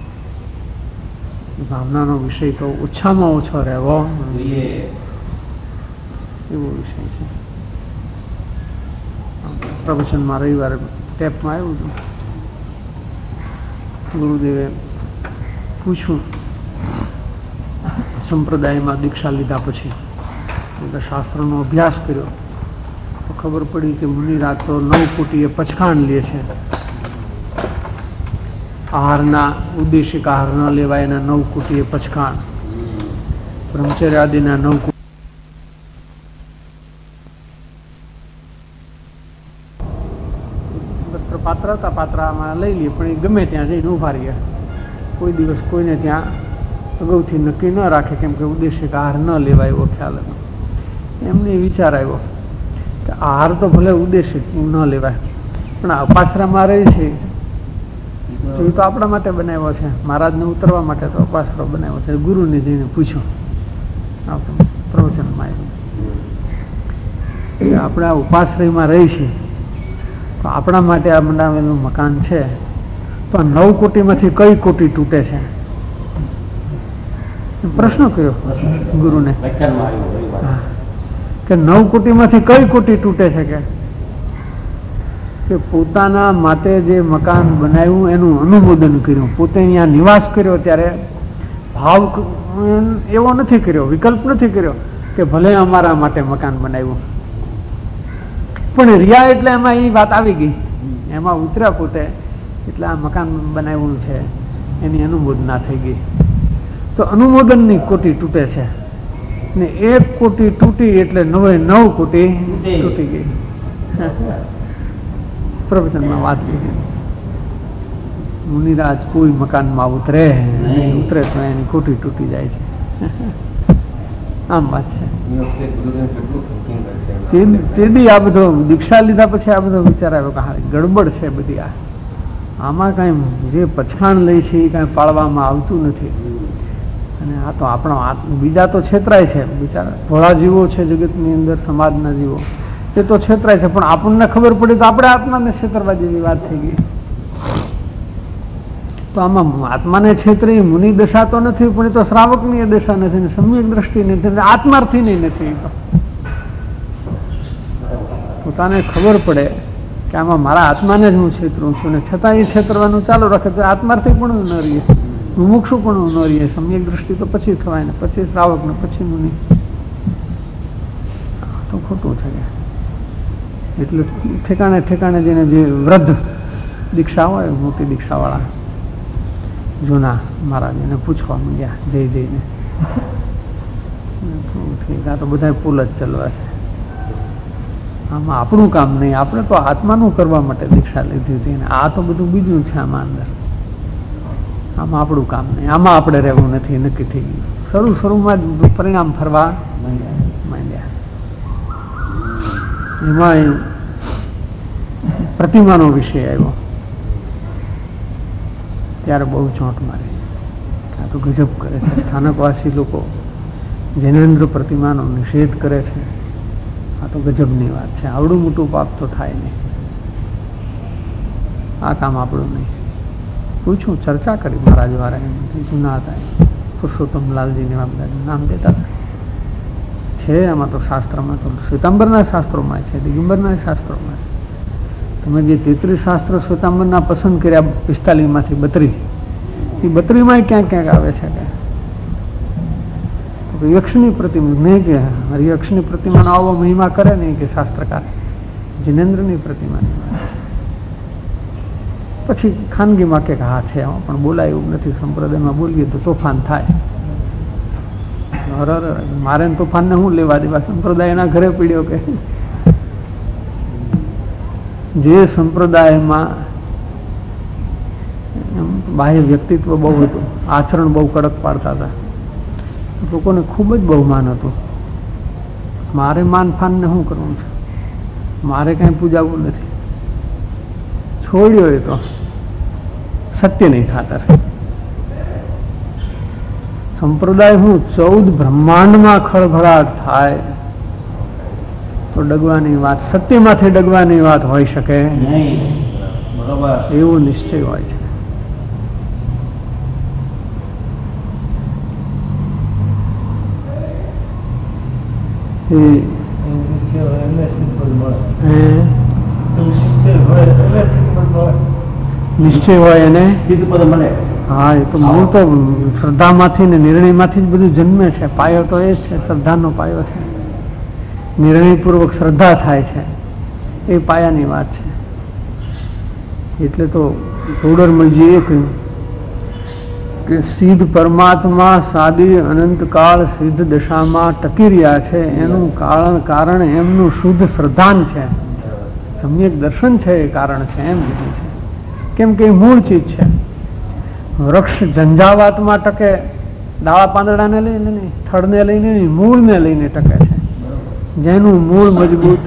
Speaker 2: ભાવનાનો વિષય તો ઓછામાં ઓછો રહેવો
Speaker 3: જોઈએ
Speaker 2: એવો વિષય છે. પ્રવચનમાં રવિવારે ટેપમાં આવ્યું હતું, ગુરુદેવે પૂછ્યું, સંપ્રદાયમાં દીક્ષા લીધા પછી બધા શાસ્ત્રોનો અભ્યાસ કર્યો તો ખબર પડી કે મુનિરાજ તો નવ કોટીએ પચખાણ લે છે. આહારના ઉદ્દેશિક આહાર ન લેવાય એના નવ કોટીએ પચખાણ, બ્રહ્મચર્ય આદિના નવ કોટી. પાત્ર હતા, પાત્રામાં લઈ લઈએ, પણ એ ગમે ત્યાં જઈને ઉભા રહીએ. કોઈ દિવસ કોઈને ત્યાં અગાઉથી નક્કી ન રાખે, કેમ કે ઉદ્દેશિક આહાર ન લેવાય એવો ખ્યાલ હતો. એમને વિચાર આવ્યો કે આહાર તો ભલે ઉદ્દેશિક ન લેવાય, પણ આ અપાસરામાં રહે છે એ તો આપણા માટે બનાવ્યો છે, મહારાજને ઉતરવા માટે તો અપાસરો બનાવ્યો છે. ગુરુને જઈને પૂછ્યું, પ્રવચનમાં આવ્યું કે આપણે આ ઉપાશ્રયમાં રહી છીએ તો આપણા માટે આ બનાવેલું મકાન છે, તો આ નવ કોટીમાંથી કઈ કોટી તૂટે છે? પ્રશ્ન કર્યો ગુરુને કે નવ કોટીમાંથી કઈ કોટી તૂટે છે? કે પોતાના માટે જે મકાન બનાવ્યું એનું અનુમોદન કર્યું, પોતે અહીંયા નિવાસ કર્યો ત્યારે ભાવ એવો નથી કર્યો, વિકલ્પ નથી કર્યો કે ભલે અમારા માટે મકાન બનાવ્યું, પણ રિયા એટલે એમાં એ વાત આવી ગઈ, એમાં ઉતર્યા પોતે એટલે આ મકાન બનાવ્યું છે એની અનુમોદના થઈ ગઈ. તો અનુમોદનની કોટી તૂટે છે ને એક કોટી તૂટી એટલે નવે નવ કોટી તૂટી ગઈ. પ્રવચનમાં વાત કરી, મુનિરાજ કોઈ મકાનમાં ઉતરે ઉતરે તો એની કોટી તૂટી જાય છે. આમ વાત છે. તેથી આ બધો દીક્ષા લીધા પછી આ બધો વિચાર આવ્યો કે હા ગડબડ છે બધી, આ આમાં કઈ જે પછાણ લઈ છે એ કઈ પાળવામાં આવતું નથી. અને આ તો આપણો બીજા તો છેતરાય છે, બિચારા ભોળા જીવો છે જગતની અંદર, સમાજના જીવો તે તો છેતરાય છે, પણ આપણને ખબર પડી તો આપણે આત્માને છેતરવા જેવી વાત થઈ ગઈ. તો આમાં આત્માને છેતરી મુનિ દશા તો નથી, પણ એ તો શ્રાવકની દશા નથી ને સમ્યક દ્રષ્ટિ નથી, આત્માર્થી નહીં નથી. પોતાને ખબર પડે કે આમાં મારા આત્માને જ હું છેતરું છું ને છતાં એ છેતરવાનું ચાલુ રાખે તો આત્માર્થી પણ ન રહીએ, મુમુક્ષુ પણ ન રહીએ. સમ્યક દ્રષ્ટિ તો પછી થવાય ને પછી શ્રાવક ને પછી મુનિ, તો ખોટું છે. એટલે ઠેકાણે ઠેકાણે જેને જે વૃદ્ધ દીક્ષા હોય, મોટી દીક્ષા વાળા જૂના મહારાજ એને પૂછવા માંડ્યા જઈ જઈને, આ તો બધા પુલ જ ચલવા છે, આમાં આપણું કામ નહીં, આપણે તો આત્માનું કરવા માટે દીક્ષા લીધી હતી ને આ તો બધું બીજું છે આમાં અંદર, આમાં આપણું કામ નહીં, આમાં આપણે રહેવું નથી, નક્કી થઈ ગયું. શરૂ શરૂમાં જ પરિણામ ફરવા માંડ્યા. એમાં પ્રતિમાનો વિષય આવ્યો ત્યારે બહુ ચોંટ મારી, આ તો ગજબ કરે છે. સ્થાનકવાસી લોકો જૈનેન્દ્ર પ્રતિમાનો નિષેધ કરે છે, આ તો ગજબની વાત છે. આવડું મોટું પાપ તો થાય નહીં, આ કામ આપણું નહીં. પૂછું, ચર્ચા કરી મહારાજ વાળા, જૂના હતા પુરુષોત્તમ લાલજીને બધા નામ દેતા હતા. છે આમાં તો શાસ્ત્રમાં તો શ્વેતાંબરના શાસ્ત્રોમાં છે, દિગંબરના શાસ્ત્રોમાં છે. તમે જે તેત્રીસ શાસ્ત્ર શ્વેતાંબરના પસંદ કર્યા પિસ્તાલીસ માંથી બત્રીસ, એ બત્રીસમાં ક્યાંક ક્યાંક આવે છે કે યક્ષની પ્રતિમા નહીં, કે હરિયક્ષની પ્રતિમાનો આવો મહિમા કરે નહીં કે શાસ્ત્રકાર જિનેન્દ્રની પ્રતિમાની. પછી ખાનગીમાં કે હા છે પણ બોલાય એવું નથી, સંપ્રદાયમાં બોલીએ તો તોફાન થાય. મારે તોફાન ને હું લેવા દેવા, સંપ્રદાય એના ઘરે પીડ્યો કે જે સંપ્રદાયમાં બાહ્ય વ્યક્તિત્વ બહુ હતું, આચરણ બહુ કડક પાડતા હતા, લોકોને ખૂબ જ બહુમાન હતું. મારે માન ફાન ને શું કરવું છે, મારે કઈ પૂજાવું નથી, છોડ્યો એ તો સત્ય નહીં ખાતર. સંપ્રદાય હું ચૌદ બ્રહ્માંડમાં ખળભળાટ થાય તો ડગવાની વાત, સત્યમાંથી ડગવાની વાત હોઈ શકે એવો નિશ્ચય હોય છે. નિશ્ચય હોય એને હા, એ તો મૂળ તો શ્રદ્ધામાંથી ને નિર્ણયમાંથી જ બધું જન્મે છે. પાયો તો એ જ છે, શ્રદ્ધાનો પાયો છે. નિર્ણયપૂર્વક શ્રદ્ધા થાય છે એ પાયાની વાત છે. એટલે તો ગોડરમલજીએ કહ્યું કે સિદ્ધ પરમાત્મા સાદી અનંતકાળ સિદ્ધ દશામાં ટકી રહ્યા છે એનું કારણ કારણ એમનું શુદ્ધ શ્રદ્ધાન છે, સમ્યક દર્શન છે એ કારણ છે એમ કીધું છે. કેમ કે એ મૂળ ચીજ છે. વૃક્ષ ઝંઝાવાતમાં ટકે ડાળા પાંદડાને લઈને નહીં, થડને લઈને નહીં, મૂળને લઈને ટકે છે. જેનું મૂળ મજબૂત,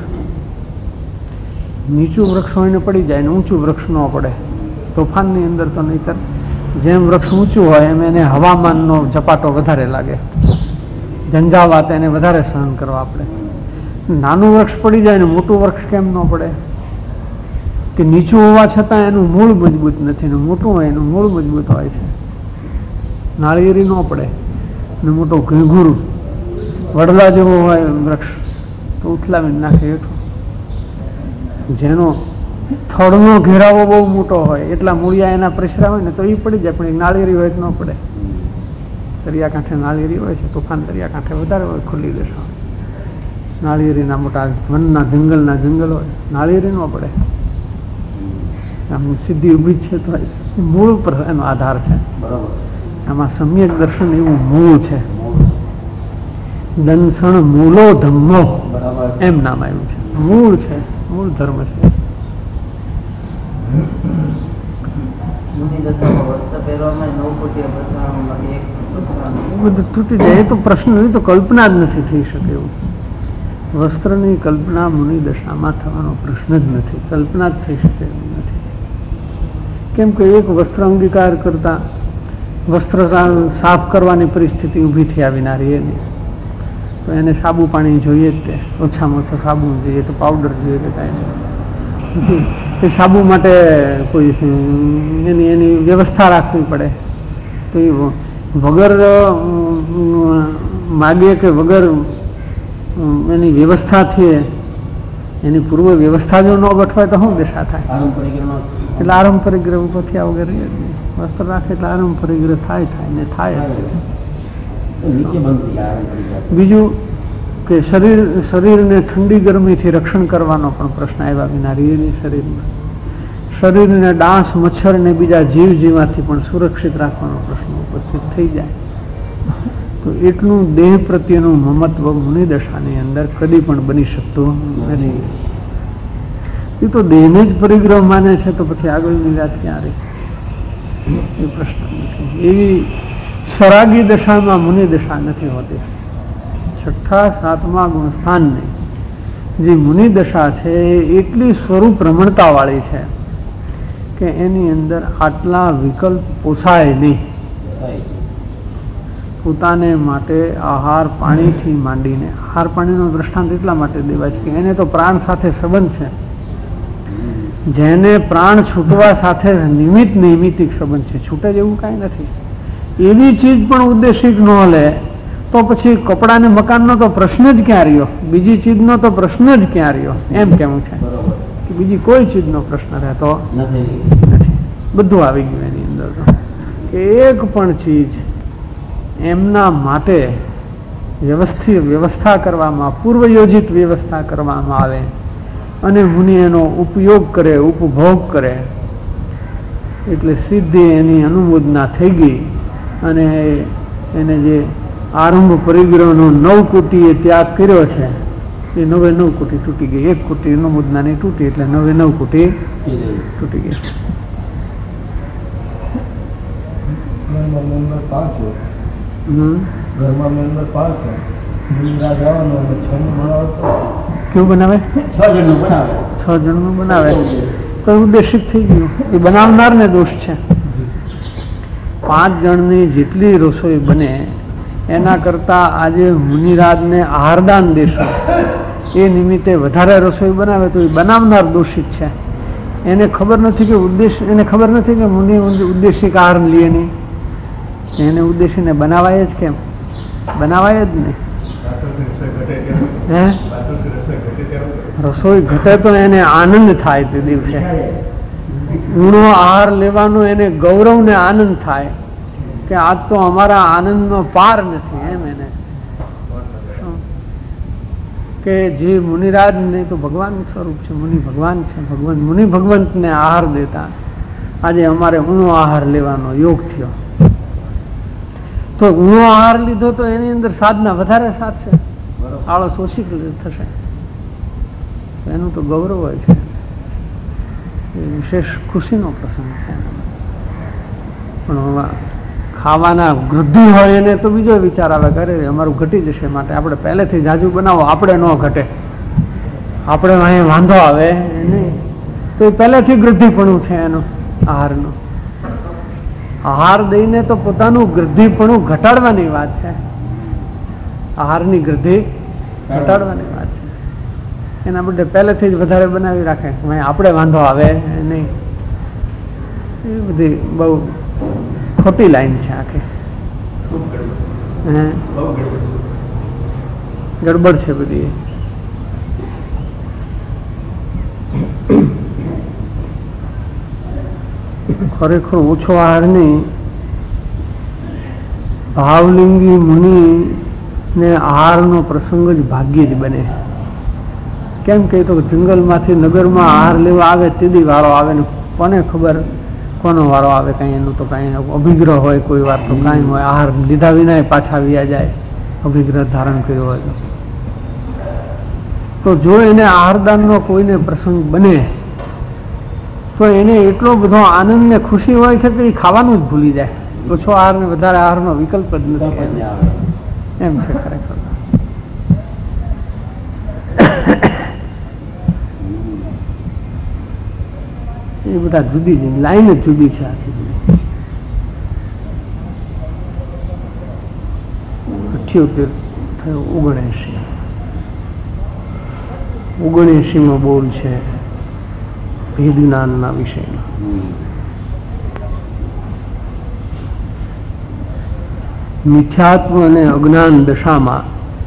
Speaker 2: નીચું વૃક્ષ હોય ને પડી જાય ને ઊંચું વૃક્ષ ન પડે તોફાનની અંદર તો નહીતર. જેમ વૃક્ષ ઊંચું હોય એમ એને હવામાનનો ઝપાટો વધારે લાગે, ઝંઝાવાત એને વધારે સહન કરવા પડે. નાનું વૃક્ષ પડી જાય ને મોટું વૃક્ષ કેમ ન પડે? કે નીચું હોવા છતાં એનું મૂળ મજબૂત નથી ને મોટું હોય એનું મૂળ મજબૂત હોય છે. નાળિયેરી ન પડે ને મોટો ઘેઘુરું વડલા જેવો હોય વૃક્ષ તો ઉથલાવી નાખે હેઠું. જેનો થડનો ઘેરાવો બહુ મોટો હોય એટલા મૂળિયા એના પ્રસરા હોય ને તો એ પડી જાય, પણ એક નાળિયેરી હોય ન પડે. દરિયા કાંઠે નાળિયેરી હોય છે, તોફાન દરિયા કાંઠે વધારે હોય, ખુલ્લી દશા હોય. નાળિયેરીના મોટા વનના જંગલના જંગલ હોય, નાળિયેરી ન પડે. આમ સીધી ઉભી છે તો મૂળ પર એનો આધાર છે. આમાં સમ્યક દર્શન એવું મૂળ છે. દંસણ મૂલો ધમ્મો એમ નામ આવ્યું છે. મૂળ છે, મૂળ ધર્મ છે. બધું તૂટી જાય એ તો પ્રશ્ન નહીં, તો કલ્પના જ નથી થઈ શકે એવું. વસ્ત્રની કલ્પના મુનિ દશામાં થવાનો પ્રશ્ન જ નથી, કલ્પના જ થઈ શકે એવું નથી. કેમ કે એક વસ્ત્ર અંગીકાર કરતા વસ્ત્ર સાફ કરવાની પરિસ્થિતિ ઊભી થઈ આવીનારી એની તો એને સાબુ પાણી જોઈએ જ, તે ઓછામાં ઓછો સાબુ જોઈએ તો પાવડર જોઈએ કે કાંઈ નહીં. એ સાબુ માટે કોઈ એની એની વ્યવસ્થા રાખવી પડે. તો એ વગર માગે કે વગર એની વ્યવસ્થાથી એની પૂર્વ વ્યવસ્થા જો ન ગોઠવાય તો શું દશા થાય? એટલે આરંભ પરિગ્રહ ઉભો થયા વગર વસ્ત્ર રાખે એટલે આરંભ પરિગ્રહ થાય થાય ને થાય. બીજું કે શરીર શરીરને ઠંડી ગરમીથી રક્ષણ કરવાનો પણ પ્રશ્ન આવ્યા વિના રીની શરીરમાં શરીરને ડાંસ મચ્છર ને બીજા જીવ જીવાથી પણ સુરક્ષિત રાખવાનો પ્રશ્ન ઉપસ્થિત થઈ જાય. તો એટલું દેહ પ્રત્યેનું મમત્વ મુનિ દશાની અંદર કદી પણ બની શકતું નથી. એ તો દેહને જ પરિગ્રહ માને છે તો પછી આગળની વાત ક્યાં રહી એ પ્રશ્ન નથી. એવી સરાગી દશામાં મુનિ દશા નથી હોતી. છઠ્ઠા સાતમા ગુણસ્થાનની જે મુનિ દશા છે એ એટલી સ્વરૂપ રમણતા વાળી છે કે એની અંદર આટલા વિકલ્પ પોસાય નહીં. પોતાને માટે આહાર પાણીથી માંડીને, આહાર પાણીનો દ્રષ્ટાંત એટલા માટે દેવાય છે કે એને તો પ્રાણ સાથે સંબંધ છે. જેને પ્રાણ છૂટવા સાથે નિમિત્ત નૈમિતિક સંબંધ છે, છૂટે જેવું કાંઈ નથી. એવી ચીજ પણ ઉદ્દેશિક ન લે તો પછી કપડા ને મકાનનો તો પ્રશ્ન જ ક્યાં રહ્યો, બીજી ચીજનો તો પ્રશ્ન જ ક્યાં રહ્યો, એમ કેવું છે કે બીજી કોઈ ચીજનો પ્રશ્ન રહેતો નથી. બધું આવી ગયું એની અંદર. તો એક પણ ચીજ એમના માટે વ્યવસ્થિત વ્યવસ્થા કરવામાં, પૂર્વયોજિત વ્યવસ્થા કરવામાં આવે અને મુનિ એનો ઉપયોગ કરે, ઉપભોગ કરે એટલે સીધી એની અનુમોદના થઈ ગઈ અને એને જે આરંભ પરિગ્રહનો નવ કોટીએ ત્યાગ કર્યો છે એ નવે નવ કોટી તૂટી ગઈ. એક કોટી અનુમોદના નહીં તૂટી એટલે નવે નવ કોટી તૂટી ગઈ. કેવું બનાવે? છ જણનું બનાવે. તો ઉદ્દેશિત થઈ ગયું. એ બનાવનારને દોષ છે. પાંચ જણની જેટલી રસોઈ બને એના કરતા આજે મુનિરાજને આહારદાન દેશો એ નિમિત્તે વધારે રસોઈ બનાવે તો એ બનાવનાર દોષિત છે. એને ખબર નથી કે ઉદ્દેશ એને ખબર નથી કે મુનિ ઉદ્દેશિક આહાર લે નહીં. એને ઉદ્દેશીને બનાવાય જ કેમ? બનાવાય જ નહીં. હે રસોઈ ઘટે તો એને આનંદ થાય. તે દિવસે ઊણો આહાર લેવાનો એને ગૌરવ ને આનંદ થાય કે આજ તો અમારા આનંદનો પાર નથી. એમ એને કે જે મુનિરાજ ને તો ભગવાન સ્વરૂપ છે, મુનિ ભગવાન છે, ભગવાન મુનિ ભગવંતને આહાર દેતા આજે અમારે ઊણો આહાર લેવાનો યોગ થયો. તો ઊણો આહાર લીધો તો એની અંદર સાધના વધારે સાધશે, આળસ ઓછી થશે. એનું તો ગૌરવ હોય છે. એ વિશેષ ખુશીનો પ્રસંગ છે. પણ ખાવાના વૃદ્ધિ હોય એને તો બીજો વિચાર આવે, કરે અમારું ઘટી જશે માટે આપણે પહેલેથી જાજુ બનાવો, આપણે ન ઘટે, આપણે અહીં વાંધો આવે નહીં. તો એ પહેલેથી વૃદ્ધિપણું છે એનું આહારનું. આહાર દઈને તો પોતાનું વૃદ્ધિપણું ઘટાડવાની વાત છે. આહારની વૃદ્ધિ ઘટાડવાની વાત છે. એના બદલે પહેલેથી જ વધારે બનાવી રાખે, આપણે વાંધો આવે નહીં. એ બધી બહુ ખોટી લાઈન છે આખી. ગડબડ છે બધી. ખરેખર ઓછો આહાર નહીં. ભાવલિંગી મુનિ ને આહારનો પ્રસંગ જ ભાગ્યે જ બને. કેમ કે તો જંગલમાંથી નગરમાં આહાર લેવા આવે તેદી વાળો આવે ને કોને ખબર કોનો વારો આવે. કઈ એનું તો કઈ અભિગ્રહ હોય, કોઈ વાર તો કઈ હોય, આહાર લીધા વિના પાછા વ્યા જાય અભિગ્રહ ધારણ કર્યો હોય તો. જો એને આહારદાનનો કોઈને પ્રસંગ બને તો એને એટલો બધો આનંદ ને ખુશી હોય છે કે એ ખાવાનું જ ભૂલી જાય. ઓછો આહાર ને વધારે આહારનો વિકલ્પ જ નથી એમ છે ખરેખર. એ બધા જુદી છે, લાઈન જ જુદી છે આખી. અઠ્યોતેર થયો ઓગણએસી. ઓગણએસી માં બોલ છે ભેદ જ્ઞાનના વિષયમાં. મિથ્યાત્વ અને અજ્ઞાન દશામાં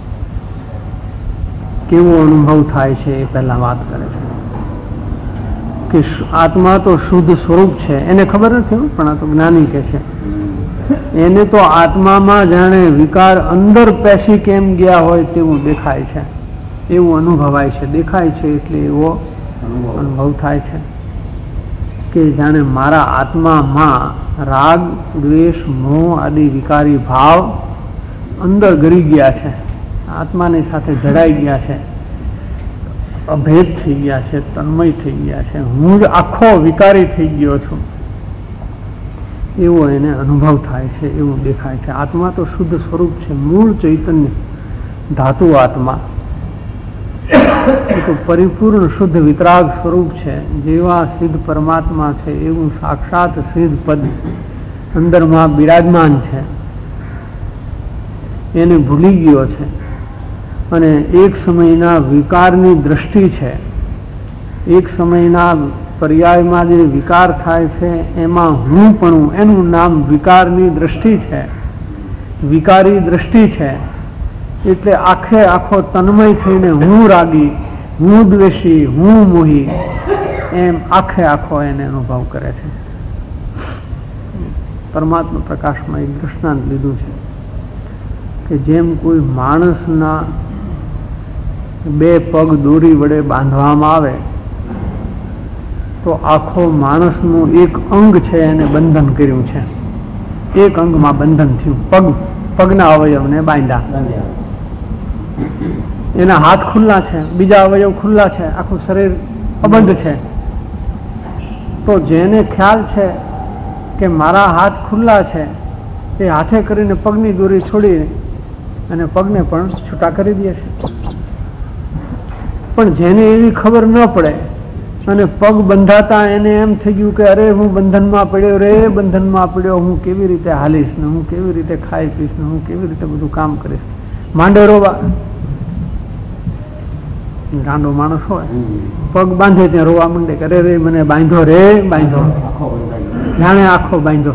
Speaker 2: કેવો અનુભવ થાય છે એ પહેલા વાત કરે છે કે આત્મા તો શુદ્ધ સ્વરૂપ છે. એને ખબર નથી પણ આ તો જ્ઞાની કે છે. એને તો આત્મામાં જાણે વિકાર અંદર પેસી કેમ ગયા હોય તેવું દેખાય છે, એવું અનુભવાય છે. દેખાય છે એટલે એવો અનુભવ થાય છે કે જાણે મારા આત્મામાં રાગ, દ્વેષ, મોહ આદિ વિકારી ભાવ અંદર ગરી ગયા છે, આત્માની સાથે જડાઈ ગયા છે, અભેદ થઈ ગયા છે, તન્મય થઈ ગયા છે. હું જ આખો વિકારી થઈ ગયો છું એવો એને અનુભવ થાય છે, એવું દેખાય છે. આત્મા તો શુદ્ધ સ્વરૂપ છે, મૂળ ચૈતન્ય ધાતુ આત્મા. એ તો પરિપૂર્ણ શુદ્ધ વિતરાગ સ્વરૂપ છે. જેવા સિદ્ધ પરમાત્મા છે એવું સાક્ષાત સિદ્ધ પદ અંદરમાં બિરાજમાન છે. એને ભૂલી ગયો છે અને એક સમયના વિકારની દ્રષ્ટિ છે. એક સમયના પર્યાયમાં જે વિકાર થાય છે એમાં હું પણ, એનું નામ વિકારની દ્રષ્ટિ છે, વિકારી દ્રષ્ટિ છે. એટલે આખે આખો તન્મય થઈને હું રાગી, હું દ્વેષી, હું મોહી એમ આખે આખો એને અનુભવ કરે છે. પરમાત્મા પ્રકાશમાં એક દૃષ્ટાંત લીધું છે કે જેમ કોઈ માણસના બે પગ દોરી વડે બાંધવામાં આવે તો આખો માણસનું એક અંગ છે એને બંધન કર્યું છે. એક અંગમાં બંધન થયું, પગ પગના અવયવને બાંધ્યા. એના હાથ ખુલ્લા છે, બીજા અવયવ ખુલ્લા છે, આખું શરીર અબંધ છે. તો જેને ખ્યાલ છે કે મારા હાથ ખુલ્લા છે એ હાથે કરીને પગની દોરી છોડી અને પગને પણ છૂટા કરી દે છે. પણ જેને એવી ખબર ન પડે અને પગ બંધાતા એને એમ થઈ ગયું કે અરે હું બંધનમાં પડ્યો રે બંધનમાં પડ્યો, હું કેવી રીતે હાલીશ ને હું કેવી રીતે ખાઈ પીશ ને હું કેવી રીતે બધું કામ કરીશ. માંડે રોવા. ગાંડો માણસ હોય પગ બાંધે ત્યાં રોવા માંડે કે અરે રે મને બાંધો રે બાંધો, જાણે આખો બાંધો.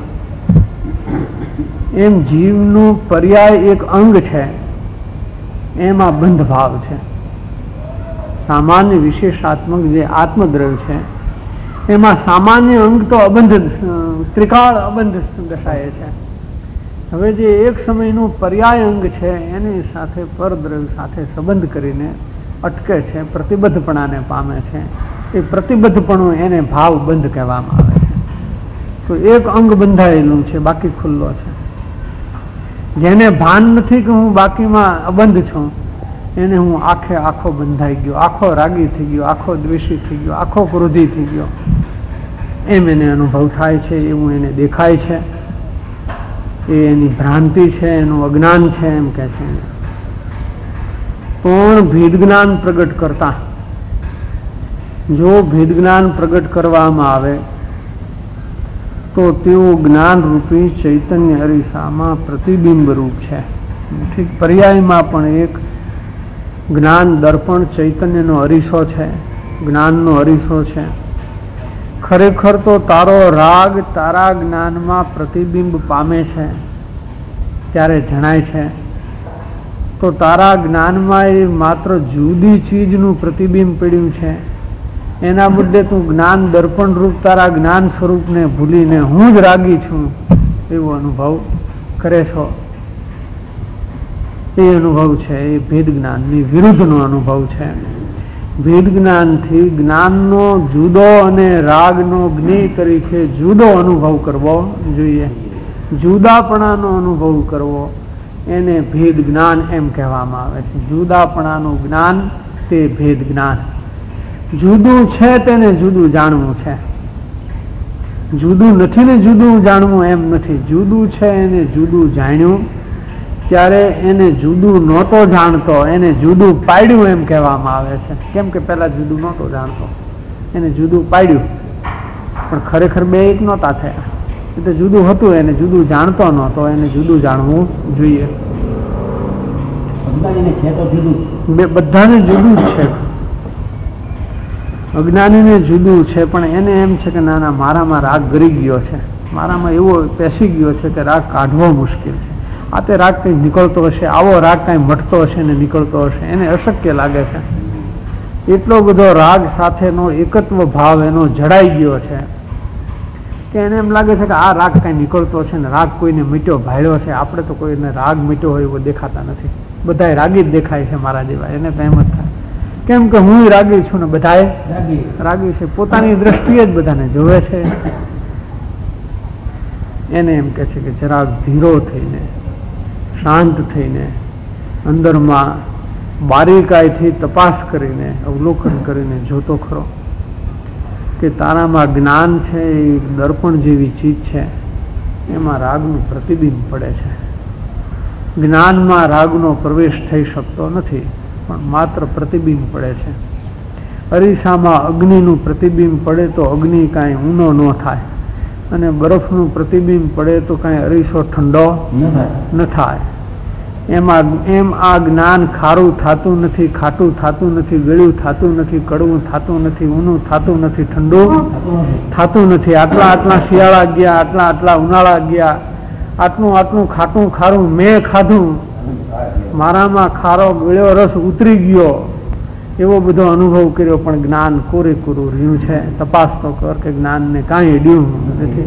Speaker 2: એમ જીવનું પર્યાય એક અંગ છે, એમાં બંધ ભાવ છે. સામાન્ય વિશેષાત્મક જે આત્મદ્રવ્ય છે એમાં સામાન્ય અંગ તો અબંધ ત્રિકાળ અબંધ દર્શાય છે. હવે જે એક સમયનું પર્યાય અંગ છે એની સાથે પરદ્રવ્ય સાથે સંબંધ કરીને અટકે છે, પ્રતિબદ્ધપણાને પામે છે. એ પ્રતિબદ્ધપણું એને ભાવ બંધ કહેવામાં આવે છે. તો એક અંગ બંધાયેલું છે, બાકી ખુલ્લો છે. જેને ભાન નથી કે હું બાકીમાં અબંધ છું, એને હું આખે આખો બંધાઈ ગયો, આખો રાગી થઈ ગયો, આખો દ્વેષી થઈ ગયો, આખો ક્રોધી થઈ ગયો, એમ એને અનુભવ થાય છે. એવું એને દેખાય છે. એ એની ભ્રાંતિ છે, એનું અજ્ઞાન છે એમ કે છે. પણ ભેદ જ્ઞાન પ્રગટ કરતા જો ભેદ જ્ઞાન પ્રગટ કરવામાં આવે તો તેઓ જ્ઞાન રૂપી ચૈતન્ય અરીસામાં પ્રતિબિંબ રૂપ છે. ઠીક પર્યાયમાં પણ એક જ્ઞાન દર્પણ ચૈતન્યનો અરીસો છે, જ્ઞાનનો અરીસો છે. ખરેખર તો તારો રાગ તારા જ્ઞાનમાં પ્રતિબિંબ પામે છે ત્યારે જણાય છે. તો તારા જ્ઞાનમાં એ માત્ર જુદી ચીજનું પ્રતિબિંબ પડ્યું છે. એના બદલે તું જ્ઞાન દર્પણ રૂપ તારા જ્ઞાન સ્વરૂપને ભૂલીને હું જ રાગી છું એવો અનુભવ કરે છો. એ અનુભવ છે એ ભેદ જ્ઞાનની વિરુદ્ધનો અનુભવ છે. ભેદ જ્ઞાનથી જ્ઞાનનો જુદો અને રાગનો જ્ઞેય તરીકે જુદો અનુભવ કરવો જોઈએ. જુદાપણાનો અનુભવ કરવો એને ભેદ જ્ઞાન એમ કહેવામાં આવે છે. જુદાપણાનું જ્ઞાન તે ભેદ જ્ઞાન. જુદું છે તેને જુદું જાણવું છે, જુદું નથી ને જુદું જાણવું એમ નથી. જુદું છે એને જુદું જાણ્યું ત્યારે એને જુદું નહોતો જાણતો, એને જુદું પાડ્યું એમ કહેવામાં આવે છે. કેમ કે પેલા જુદું નહોતો જાણતો, એને જુદું પાડ્યું. પણ ખરેખર બે એક નહોતા થયા. એ તો જુદું હતું, એને જુદું જાણતો નહોતો, એને જુદું જાણવું જોઈએ. બધાને જુદું જ છે. અજ્ઞાનીને જુદું છે, પણ એને એમ છે કે ના ના મારામાં રાગ ગરી ગયો છે, મારામાં એવો પેસી ગયો છે કે રાગ કાઢવો મુશ્કેલ છે. આ તે રાગ કંઈ નીકળતો હશે, આવો રાગ કાંઈ મટતો હશે ને નીકળતો હશે, એને અશક્ય લાગે છે. એટલો બધો રાગ સાથેનો એકત્વ ભાવ એનો જડાઈ ગયો છે કે એને એમ લાગે છે કે આ રાગ કાંઈ નીકળતો છે ને રાગ કોઈને મીટ્યો ભાળ્યો છે. આપણે તો કોઈને રાગ મીટ્યો હોય એવો દેખાતા નથી, બધાય રાગી જ દેખાય છે મારા જેવા. એને તો એમ જ થાય કેમ કે હું રાગી છું ને બધાએ રાગી છે, પોતાની દ્રષ્ટિએ જ બધાને જોવે છે. એને એમ કે છે કે જરાક ધીરો થઈને શાંત થઈને અંદરમાં બારીકાઈથી તપાસ કરીને અવલોકન કરીને જોતો ખરો કે તારામાં જ્ઞાન છે એ દર્પણ જેવી ચીજ છે, એમાં રાગનું પ્રતિબિંબ પડે છે. જ્ઞાનમાં રાગનો પ્રવેશ થઈ શકતો નથી, પણ માત્ર પ્રતિબિંબ પડે છે. અરીસામાં અગ્નિનું પ્રતિબિંબ પડે તો અગ્નિ કાંઈ ઊનો ન થાય, અને બરફનું પ્રતિબિંબ પડે તો કાંઈ અરીસો ઠંડો ન થાય. એમાં એમ આ જ્ઞાન ખારું થતું નથી, ખાટું થતું નથી, ગળ્યું થતું નથી, કડવું થતું નથી, ઊનું થતું નથી, ઠંડુ થતું નથી. આટલા આટલા શિયાળા ગયા, આટલા આટલા ઉનાળા ગયા, આટલું આટલું ખાટું ખારું મેં ખાધું, મારામાં ખારો ગળ્યો રસ ઉતરી ગયો, એવો બધો અનુભવ કર્યો, પણ જ્ઞાન કોરે કોરું રહ્યું છે. તપાસ તો કર કે જ્ઞાનને કાંઈ અડ્યું નથી.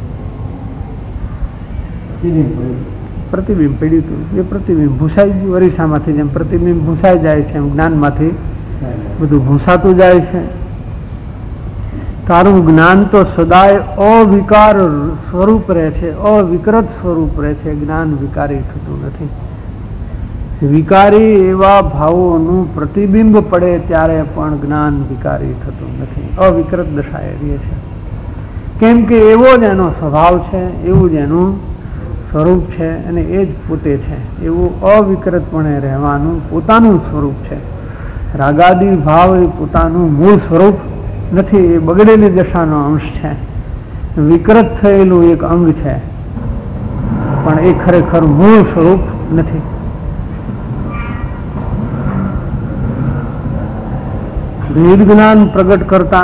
Speaker 2: પ્રતિબિંબ પડ્યું હતું, એ પ્રતિબિંબ ભૂસાઈ ગયું. અરીસામાંથી જેમ પ્રતિબિંબ ભૂસાઈ જાય છે એમ જ્ઞાનમાંથી બધું ભૂસાતું જાય છે. તારું જ્ઞાન તો સદાય અવિકાર સ્વરૂપ રહે છે, અવિકૃત સ્વરૂપ રહે છે. જ્ઞાન વિકારી થતું નથી. વિકારી એવા ભાવોનું પ્રતિબિંબ પડે ત્યારે પણ જ્ઞાન વિકારી થતું નથી, અવિકૃત દશાએ રહે છે. કેમ કે એવો જ એનો સ્વભાવ છે, એવું જ એનું સ્વરૂપ છે, અને એ જ પોતે છે. એવું અવિકૃતપણે રહેવાનું પોતાનું સ્વરૂપ છે. રાગાદી ભાવ એ પોતાનું મૂળ સ્વરૂપ નથી, એ બગડેલી દશાનો અંશ છે, વિકૃત થયેલું એક અંગ છે, પણ એ ખરેખર મૂળ સ્વરૂપ નથી. ભેદ જ્ઞાન પ્રગટ કરતા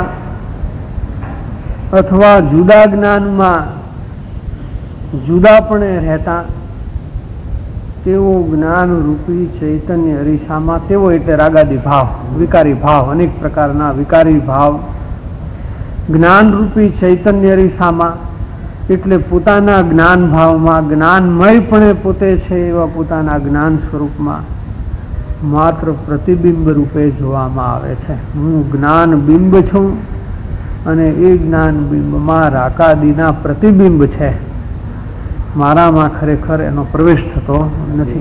Speaker 2: અથવા જુદા જ્ઞાનમાં જુદાપણે રહેતા તેવો જ્ઞાન રૂપી ચૈતન્ય અરીસામાં, તેવો એટલે રાગાદી ભાવ, વિકારી ભાવ, અનેક પ્રકારના વિકારી ભાવ જ્ઞાન રૂપી ચૈતન્ય અરીસામાં એટલે પોતાના જ્ઞાન ભાવમાં, જ્ઞાનમયપણે પોતે છે એવા પોતાના જ્ઞાન સ્વરૂપમાં માત્ર પ્રતિબિંબ રૂપે જોવામાં આવે છે. હું જ્ઞાન બિંબ છું અને એ જ્ઞાન બિંબમાં રાકાદીના પ્રતિબિંબ છે, મારામાં ખરેખર એનો પ્રવેશ થતો નથી.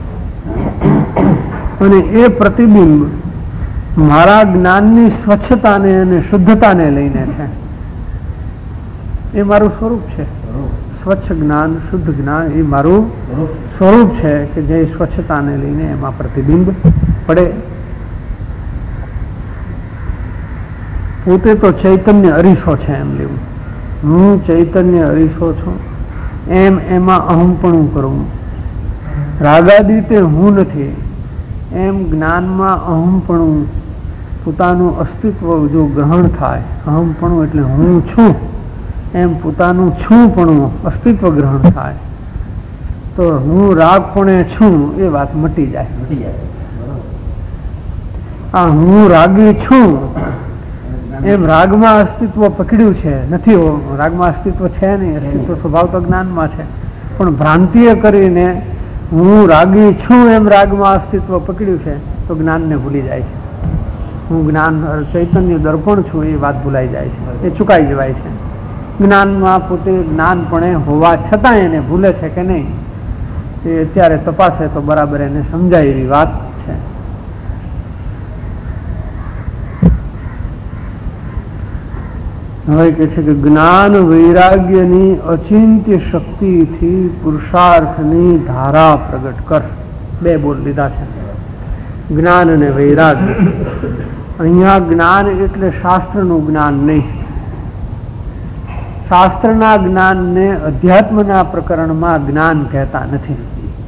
Speaker 2: અને એ પ્રતિબિંબ મારા જ્ઞાનની સ્વચ્છતાને અને શુદ્ધતાને લઈને છે. એ મારું સ્વરૂપ છે. સ્વચ્છ જ્ઞાન, શુદ્ધ જ્ઞાન એ મારું સ્વરૂપ છે કે જે સ્વચ્છતાને લઈને એમાં પ્રતિબિંબ પડે. પોતે તો ચૈતન્ય અરીસો છે એમ લેવું. હું ચૈતન્ય અરીસો છું એમ એમાં અહમપણું કરવું. રાગાદી તે હું નથી એમ જ્ઞાનમાં અહમપણું, પોતાનું અસ્તિત્વ જો ગ્રહણ થાય, અહમપણું એટલે હું છું એમ પોતાનું છુંપણું અસ્તિત્વ ગ્રહણ થાય તો હું રાગપણે છું એ વાત મટી જાય.
Speaker 3: મટી જાય.
Speaker 2: આ હું રાગી છું એમ રાગમાં અસ્તિત્વ પકડ્યું છે નથી, રાગમાં અસ્તિત્વ છે નહીં, અસ્તિત્વ સ્વભાવ તો જ્ઞાનમાં છે, પણ ભ્રાંતિએ કરીને હું રાગી છું એમ રાગમાં અસ્તિત્વ પકડ્યું છે તો જ્ઞાનને ભૂલી જાય છે. હું જ્ઞાન ચૈતન્ય દર્પણ છું એ વાત ભૂલાઈ જાય છે, એ ચુકાઈ જવાય છે. જ્ઞાનમાં પોતે જ્ઞાનપણે હોવા છતાં એને ભૂલે છે કે નહીં એ અત્યારે તપાસે તો બરાબર એને સમજાય એવી વાત છે. હવે કે છે કે જ્ઞાન વૈરાગ્યની અચિંત્ય શક્તિથી પુરુષાર્થની ધારા પ્રગટ કર. બે બોલ લીધા છે, જ્ઞાન અને વૈરાગ્ય. અહીંયા જ્ઞાન એટલે શાસ્ત્રનું જ્ઞાન નહીં. શાસ્ત્રના જ્ઞાનને અધ્યાત્મના પ્રકરણમાં જ્ઞાન કહેતા નથી.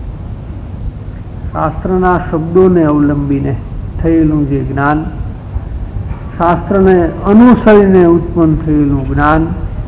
Speaker 2: શાસ્ત્રના શબ્દોને અવલંબીને થયેલું જે જ્ઞાન, શાસ્ત્રને અનુસરીને ઉત્પન્ન થયેલું જ્ઞાન,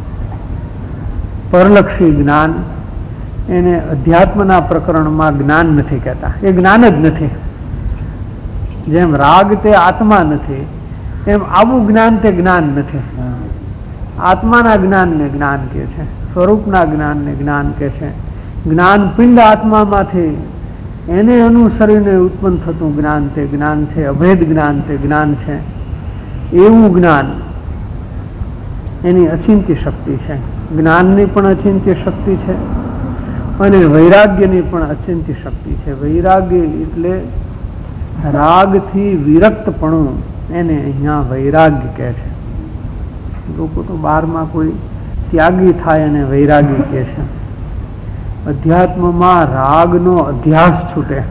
Speaker 2: પરલક્ષી જ્ઞાન, એને અધ્યાત્મના પ્રકરણમાં જ્ઞાન નથી કહેતા. એ જ્ઞાન જ નથી. જેમ રાગ તે આત્મા નથી એમ આવું જ્ઞાન તે જ્ઞાન નથી. આત્માના જ્ઞાનને જ્ઞાન કહે છે, સ્વરૂપના જ્ઞાનને જ્ઞાન કહે છે. જ્ઞાન પિંડ આત્મામાંથી એને અનુસરીને ઉત્પન્ન થતું જ્ઞાન તે જ્ઞાન છે, અભેદ જ્ઞાન તે જ્ઞાન છે. એવું જ્ઞાન એની અચિંત્ય શક્તિ છે. જ્ઞાનની પણ અચિંત્ય શક્તિ છે અને વૈરાગ્યની પણ અચિંત્ય શક્તિ છે. વૈરાગ્ય એટલે રાગથી વિરક્તપણું, એને અહીંયા વૈરાગ્ય કહે છે. લોકો તો બહારમાં કોઈ ત્યાગી થાય અને વૈરાગી કહે છે. અધ્યાત્મમાં રાગનો અધ્યાસ છૂટે,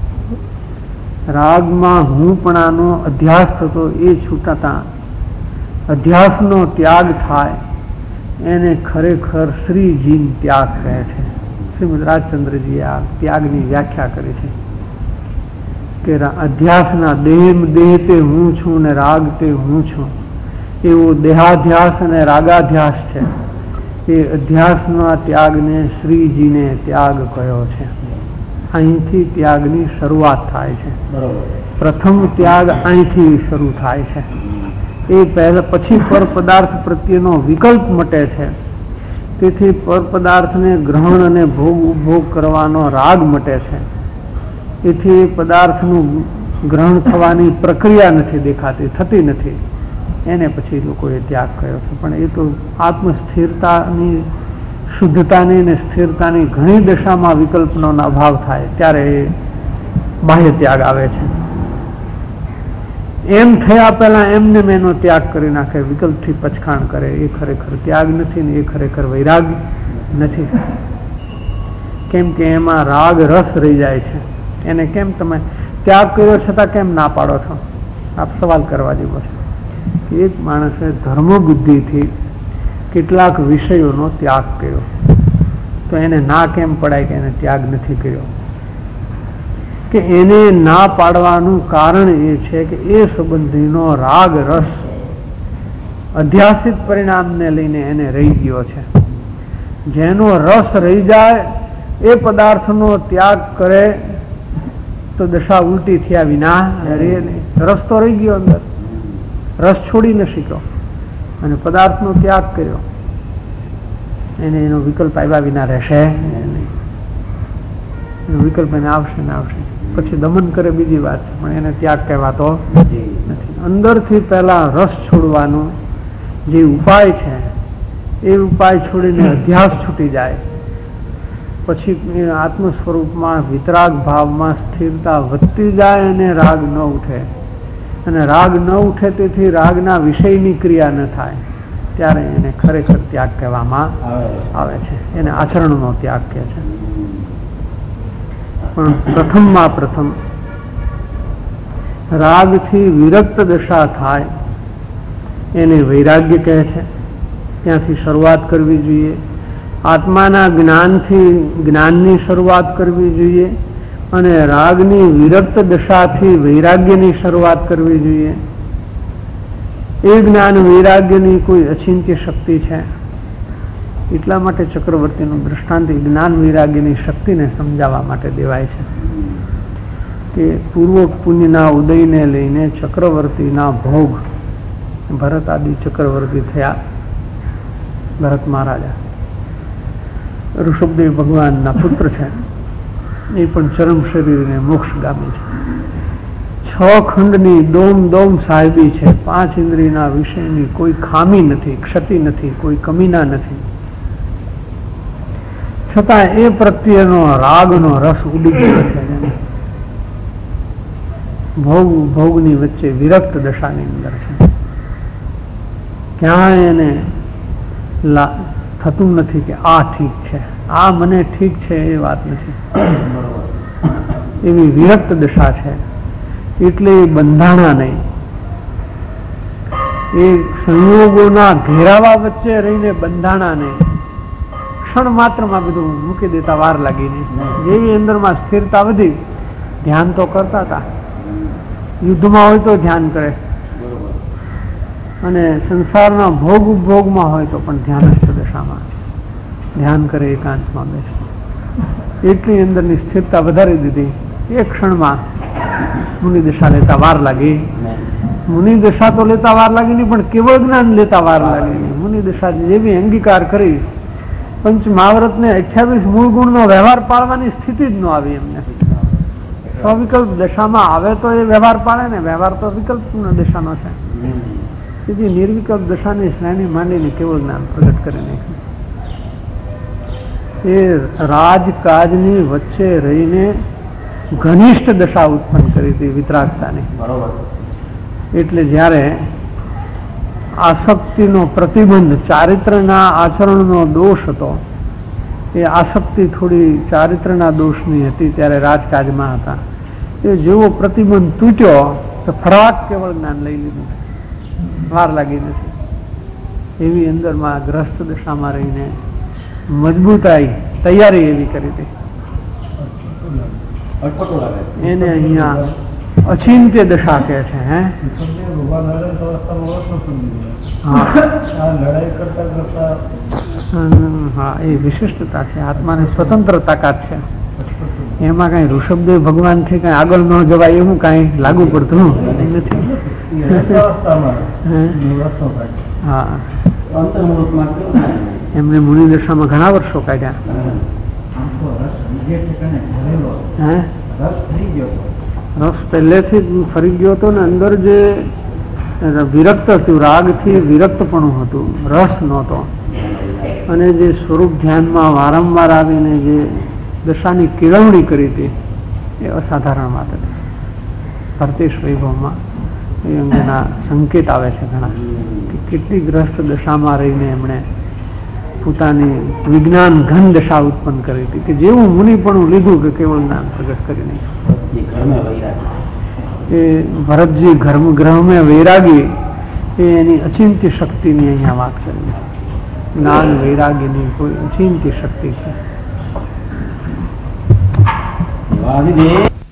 Speaker 2: રાગમાં હુંપણાનો અધ્યાસ થતો એ છૂટતા અધ્યાસનો ત્યાગ થાય એને ખરેખર શ્રીજીન ત્યાગ કહે છે. શ્રીમદ રાજચંદ્રજીએ આ ત્યાગની વ્યાખ્યા કરી છે કે અધ્યાસના દેહ દેહ તે હું છું ને રાગ તે હું છું, એવો દેહાધ્યાસ અને રાગાધ્યાસ છે. એ અધ્યાસના ત્યાગને શ્રીજીને ત્યાગ કહ્યો છે. અહીંથી ત્યાગની શરૂઆત થાય છે. પ્રથમ ત્યાગ અહીંથી શરૂ થાય છે. એ પહેલા પછી પર પદાર્થ પ્રત્યેનો વિકલ્પ મટે છે. તેથી પર પદાર્થને ગ્રહણ અને ભોગ ઉપભોગ કરવાનો રાગ મટે છે. એથી પદાર્થનું ગ્રહણ થવાની પ્રક્રિયા નથી દેખાતી, થતી નથી. એને પછી લોકોએ ત્યાગ કર્યો છે. પણ એ તો આત્મસ્થિરતાની, શુદ્ધતાની અને સ્થિરતાની ઘણી દશામાં વિકલ્પનો અભાવ થાય ત્યારે એ બાહ્ય ત્યાગ આવે છે. એમ થયા પહેલા એમને એનો ત્યાગ કરી નાખે, વિકલ્પથી પછખાણ કરે, એ ખરેખર ત્યાગ નથી ને એ ખરેખર વૈરાગ નથી. કેમ કે એમાં રાગ રસ રહી જાય છે. એને કેમ તમે ત્યાગ કર્યો છતાં કેમ ના પાડો છો? આપ સવાલ કરવા જેવો છે. કે એક માણસે ધર્મ બુદ્ધિથી કેટલાક વિષયોનો ત્યાગ કર્યો, તો એને ના કેમ પડાય કે એને ત્યાગ નથી કર્યો? કે એને ના પાડવાનું કારણ એ છે કે એ સંબંધીનો રાગ રસ અધ્યાસિત પરિણામને લઈને એને રહી ગયો છે. જેનો રસ રહી જાય એ પદાર્થનો ત્યાગ કરે તો દશા ઉલટી થયા વિના રહે નહીં. રસ તો રહી ગયો અંદર, રસ છોડી ન શક્યો અને પદાર્થનો ત્યાગ કર્યો, એને એનો વિકલ્પ આવ્યા વિના રહેશે નહીં. એનો વિકલ્પ એને આવશે ને આવશે. પછી દમન કરે બીજી વાત છે, પણ એને ત્યાગ કહેવાતો નથી. અંદરથી પહેલા રસ છોડવાનો જે ઉપાય છે એ ઉપાય છોડીને અધ્યાસ છૂટી જાય, પછી આત્મ સ્વરૂપમાં વિતરાગ ભાવમાં સ્થિરતા વધતી જાય અને રાગ ન ઉઠે, અને રાગ ન ઉઠે તેથી રાગના વિષયની ક્રિયા ન થાય, ત્યારે એને ખરેખર ત્યાગ કહેવામાં આવે છે. એને આચરણનો ત્યાગ કહે છે. પણ પ્રથમમાં પ્રથમ રાગથી વિરક્ત દશા થાય એને વૈરાગ્ય કહે છે. ત્યાંથી શરૂઆત કરવી જોઈએ. આત્માના જ્ઞાનથી જ્ઞાનની શરૂઆત કરવી જોઈએ અને રાગની વિરક્ત દશાથી વૈરાગ્યની શરૂઆત કરવી જોઈએ. એ જ્ઞાન વૈરાગ્યની કોઈ અચિંત્ય શક્તિ છે. એટલા માટે ચક્રવર્તીનું દૃષ્ટાંત જ્ઞાન વૈરાગ્યની શક્તિને સમજાવવા માટે દેવાય છે કે પૂર્વ પુણ્યના ઉદયને લઈને ચક્રવર્તીના ભોગ, ભરત આદિ ચક્રવર્તી થયા. ભરત મહારાજા ઋષભદેવ ભગવાનના પુત્ર છે, એ પણ ચરમ શરીરને મોક્ષગામી છે. છ ખંડની દોમ દોમ સાહેબી છે. પાંચ ઇન્દ્રિયના વિષયની કોઈ ખામી નથી, ક્ષતિ નથી, કોઈ કમીના નથી. છતાં એ પ્રત્યેનો રાગનો રસ ઉડી ગયો છે. ભોગ ભોગની વચ્ચે વિરક્ત દશાની અંદર છે. ક્યાંય એને થતું નથી કે આ ઠીક છે, આ મને ઠીક છે, એ વાત નથી. એવી વિરક્ત દશા છે. એટલે એ બંધાણા નહીં. એ સંયોગોના ઘેરાવા વચ્ચે રહીને બંધાણા નહીં. ક્ષણ માત્રમાં બધું મૂકી દેતા વાર લાગી નહીં. જેવી અંદરમાં સ્થિરતા વધી, ધ્યાન તો કરતા હતા. યુદ્ધમાં હોય તો ધ્યાન કરે, અને સંસારના ભોગ ઉપભોગમાં હોય તો પણ ધ્યાનસ્થ દશામાં ધ્યાન કરે, એકાંતમાં બેસે. એટલી અંદરની સ્થિરતા વધારી દીધી. એક ક્ષણમાં મુનિ દશા લેતા વાર લાગી. મુનિ દશા તો લેતા વાર લાગી નહીં, પણ કેવળ જ્ઞાન લેતા વાર લાગી નહીં. મુનિ દશા જેવી અંગીકાર કરી, પંચ મહાવ્રતને અઠ્યાવીસ મૂળ ગુણનો વ્યવહાર પાડવાની સ્થિતિ જ ન આવી એમને. સ્વવિકલ્પ દશામાં આવે તો એ વ્યવહાર પાડે ને, વ્યવહાર તો વિકલ્પ દશાનો છે. સીધી નિર્વિકલ્પ દશાની શ્રેણી માંડીને કેવળ જ્ઞાન પ્રગટ કરી નાખ્યું. એ રાજકાજની વચ્ચે રહીને ઘનિષ્ઠ દશા ઉત્પન્ન કરી હતી, વિતરાગતાની. એટલે જ્યારે આસક્તિનો પ્રતિબંધ, ચારિત્રના આચરણનો દોષ હતો, એ આસક્તિ થોડી ચારિત્રના દોષની હતી ત્યારે રાજકાજમાં હતા. એ જેવો પ્રતિબંધ તૂટ્યો તો ફરાક કેવળ જ્ઞાન લઈ લીધું, વાર લાગી નથી. એવી અંદરમાં ગ્રસ્ત દશામાં રહીને મજબૂતાઈ તૈયારી એવી કરી હતી. એને અહીંયા અચિંત્ય દશા કહે છે. હે હા, એ વિશિષ્ટતા છે. આત્માની સ્વતંત્ર તાકાત છે. એમાં કઈ ઋષભદેવ ભગવાન થી કઈ આગળ ન જવાય એવું કઈ લાગુ પડતું નથી. હા, એમને મુનિ દશામાં ઘણા વર્ષો કાઢ્યા. રસ પહેલેથી ફરી ગયો હતો ને અંદર જે વિરક્ત હતું, રાગથી વિરક્તપણું હતું, રસ નહોતો. અને જે સ્વરૂપ ધ્યાનમાં વારંવાર આવીને જે દશાની કેળવણી કરી હતી એ અસાધારણ વાત હતી. ભરતેશ વૈભવમાં એ અંગેના સંકેત આવે છે ઘણા, કે કેટલી ગ્રસ્ત દશામાં રહીને એમણે પોતાની વિજ્ઞાન ઘન દશા ઉત્પન્ન કરી હતી, કે જેવું મુનિપણું લીધું કે કેવળ જ્ઞાન પ્રગટ કરી નહીં. એ ભરતજી ઘર ગ્રહ મેં વૈરાગી એ એની અચિંત્ય શક્તિની અહીંયા વાત કરી છે. જ્ઞાન વૈરાગ્યની કોઈ અચિંત્ય શક્તિ છે.
Speaker 3: વાહ દીદી.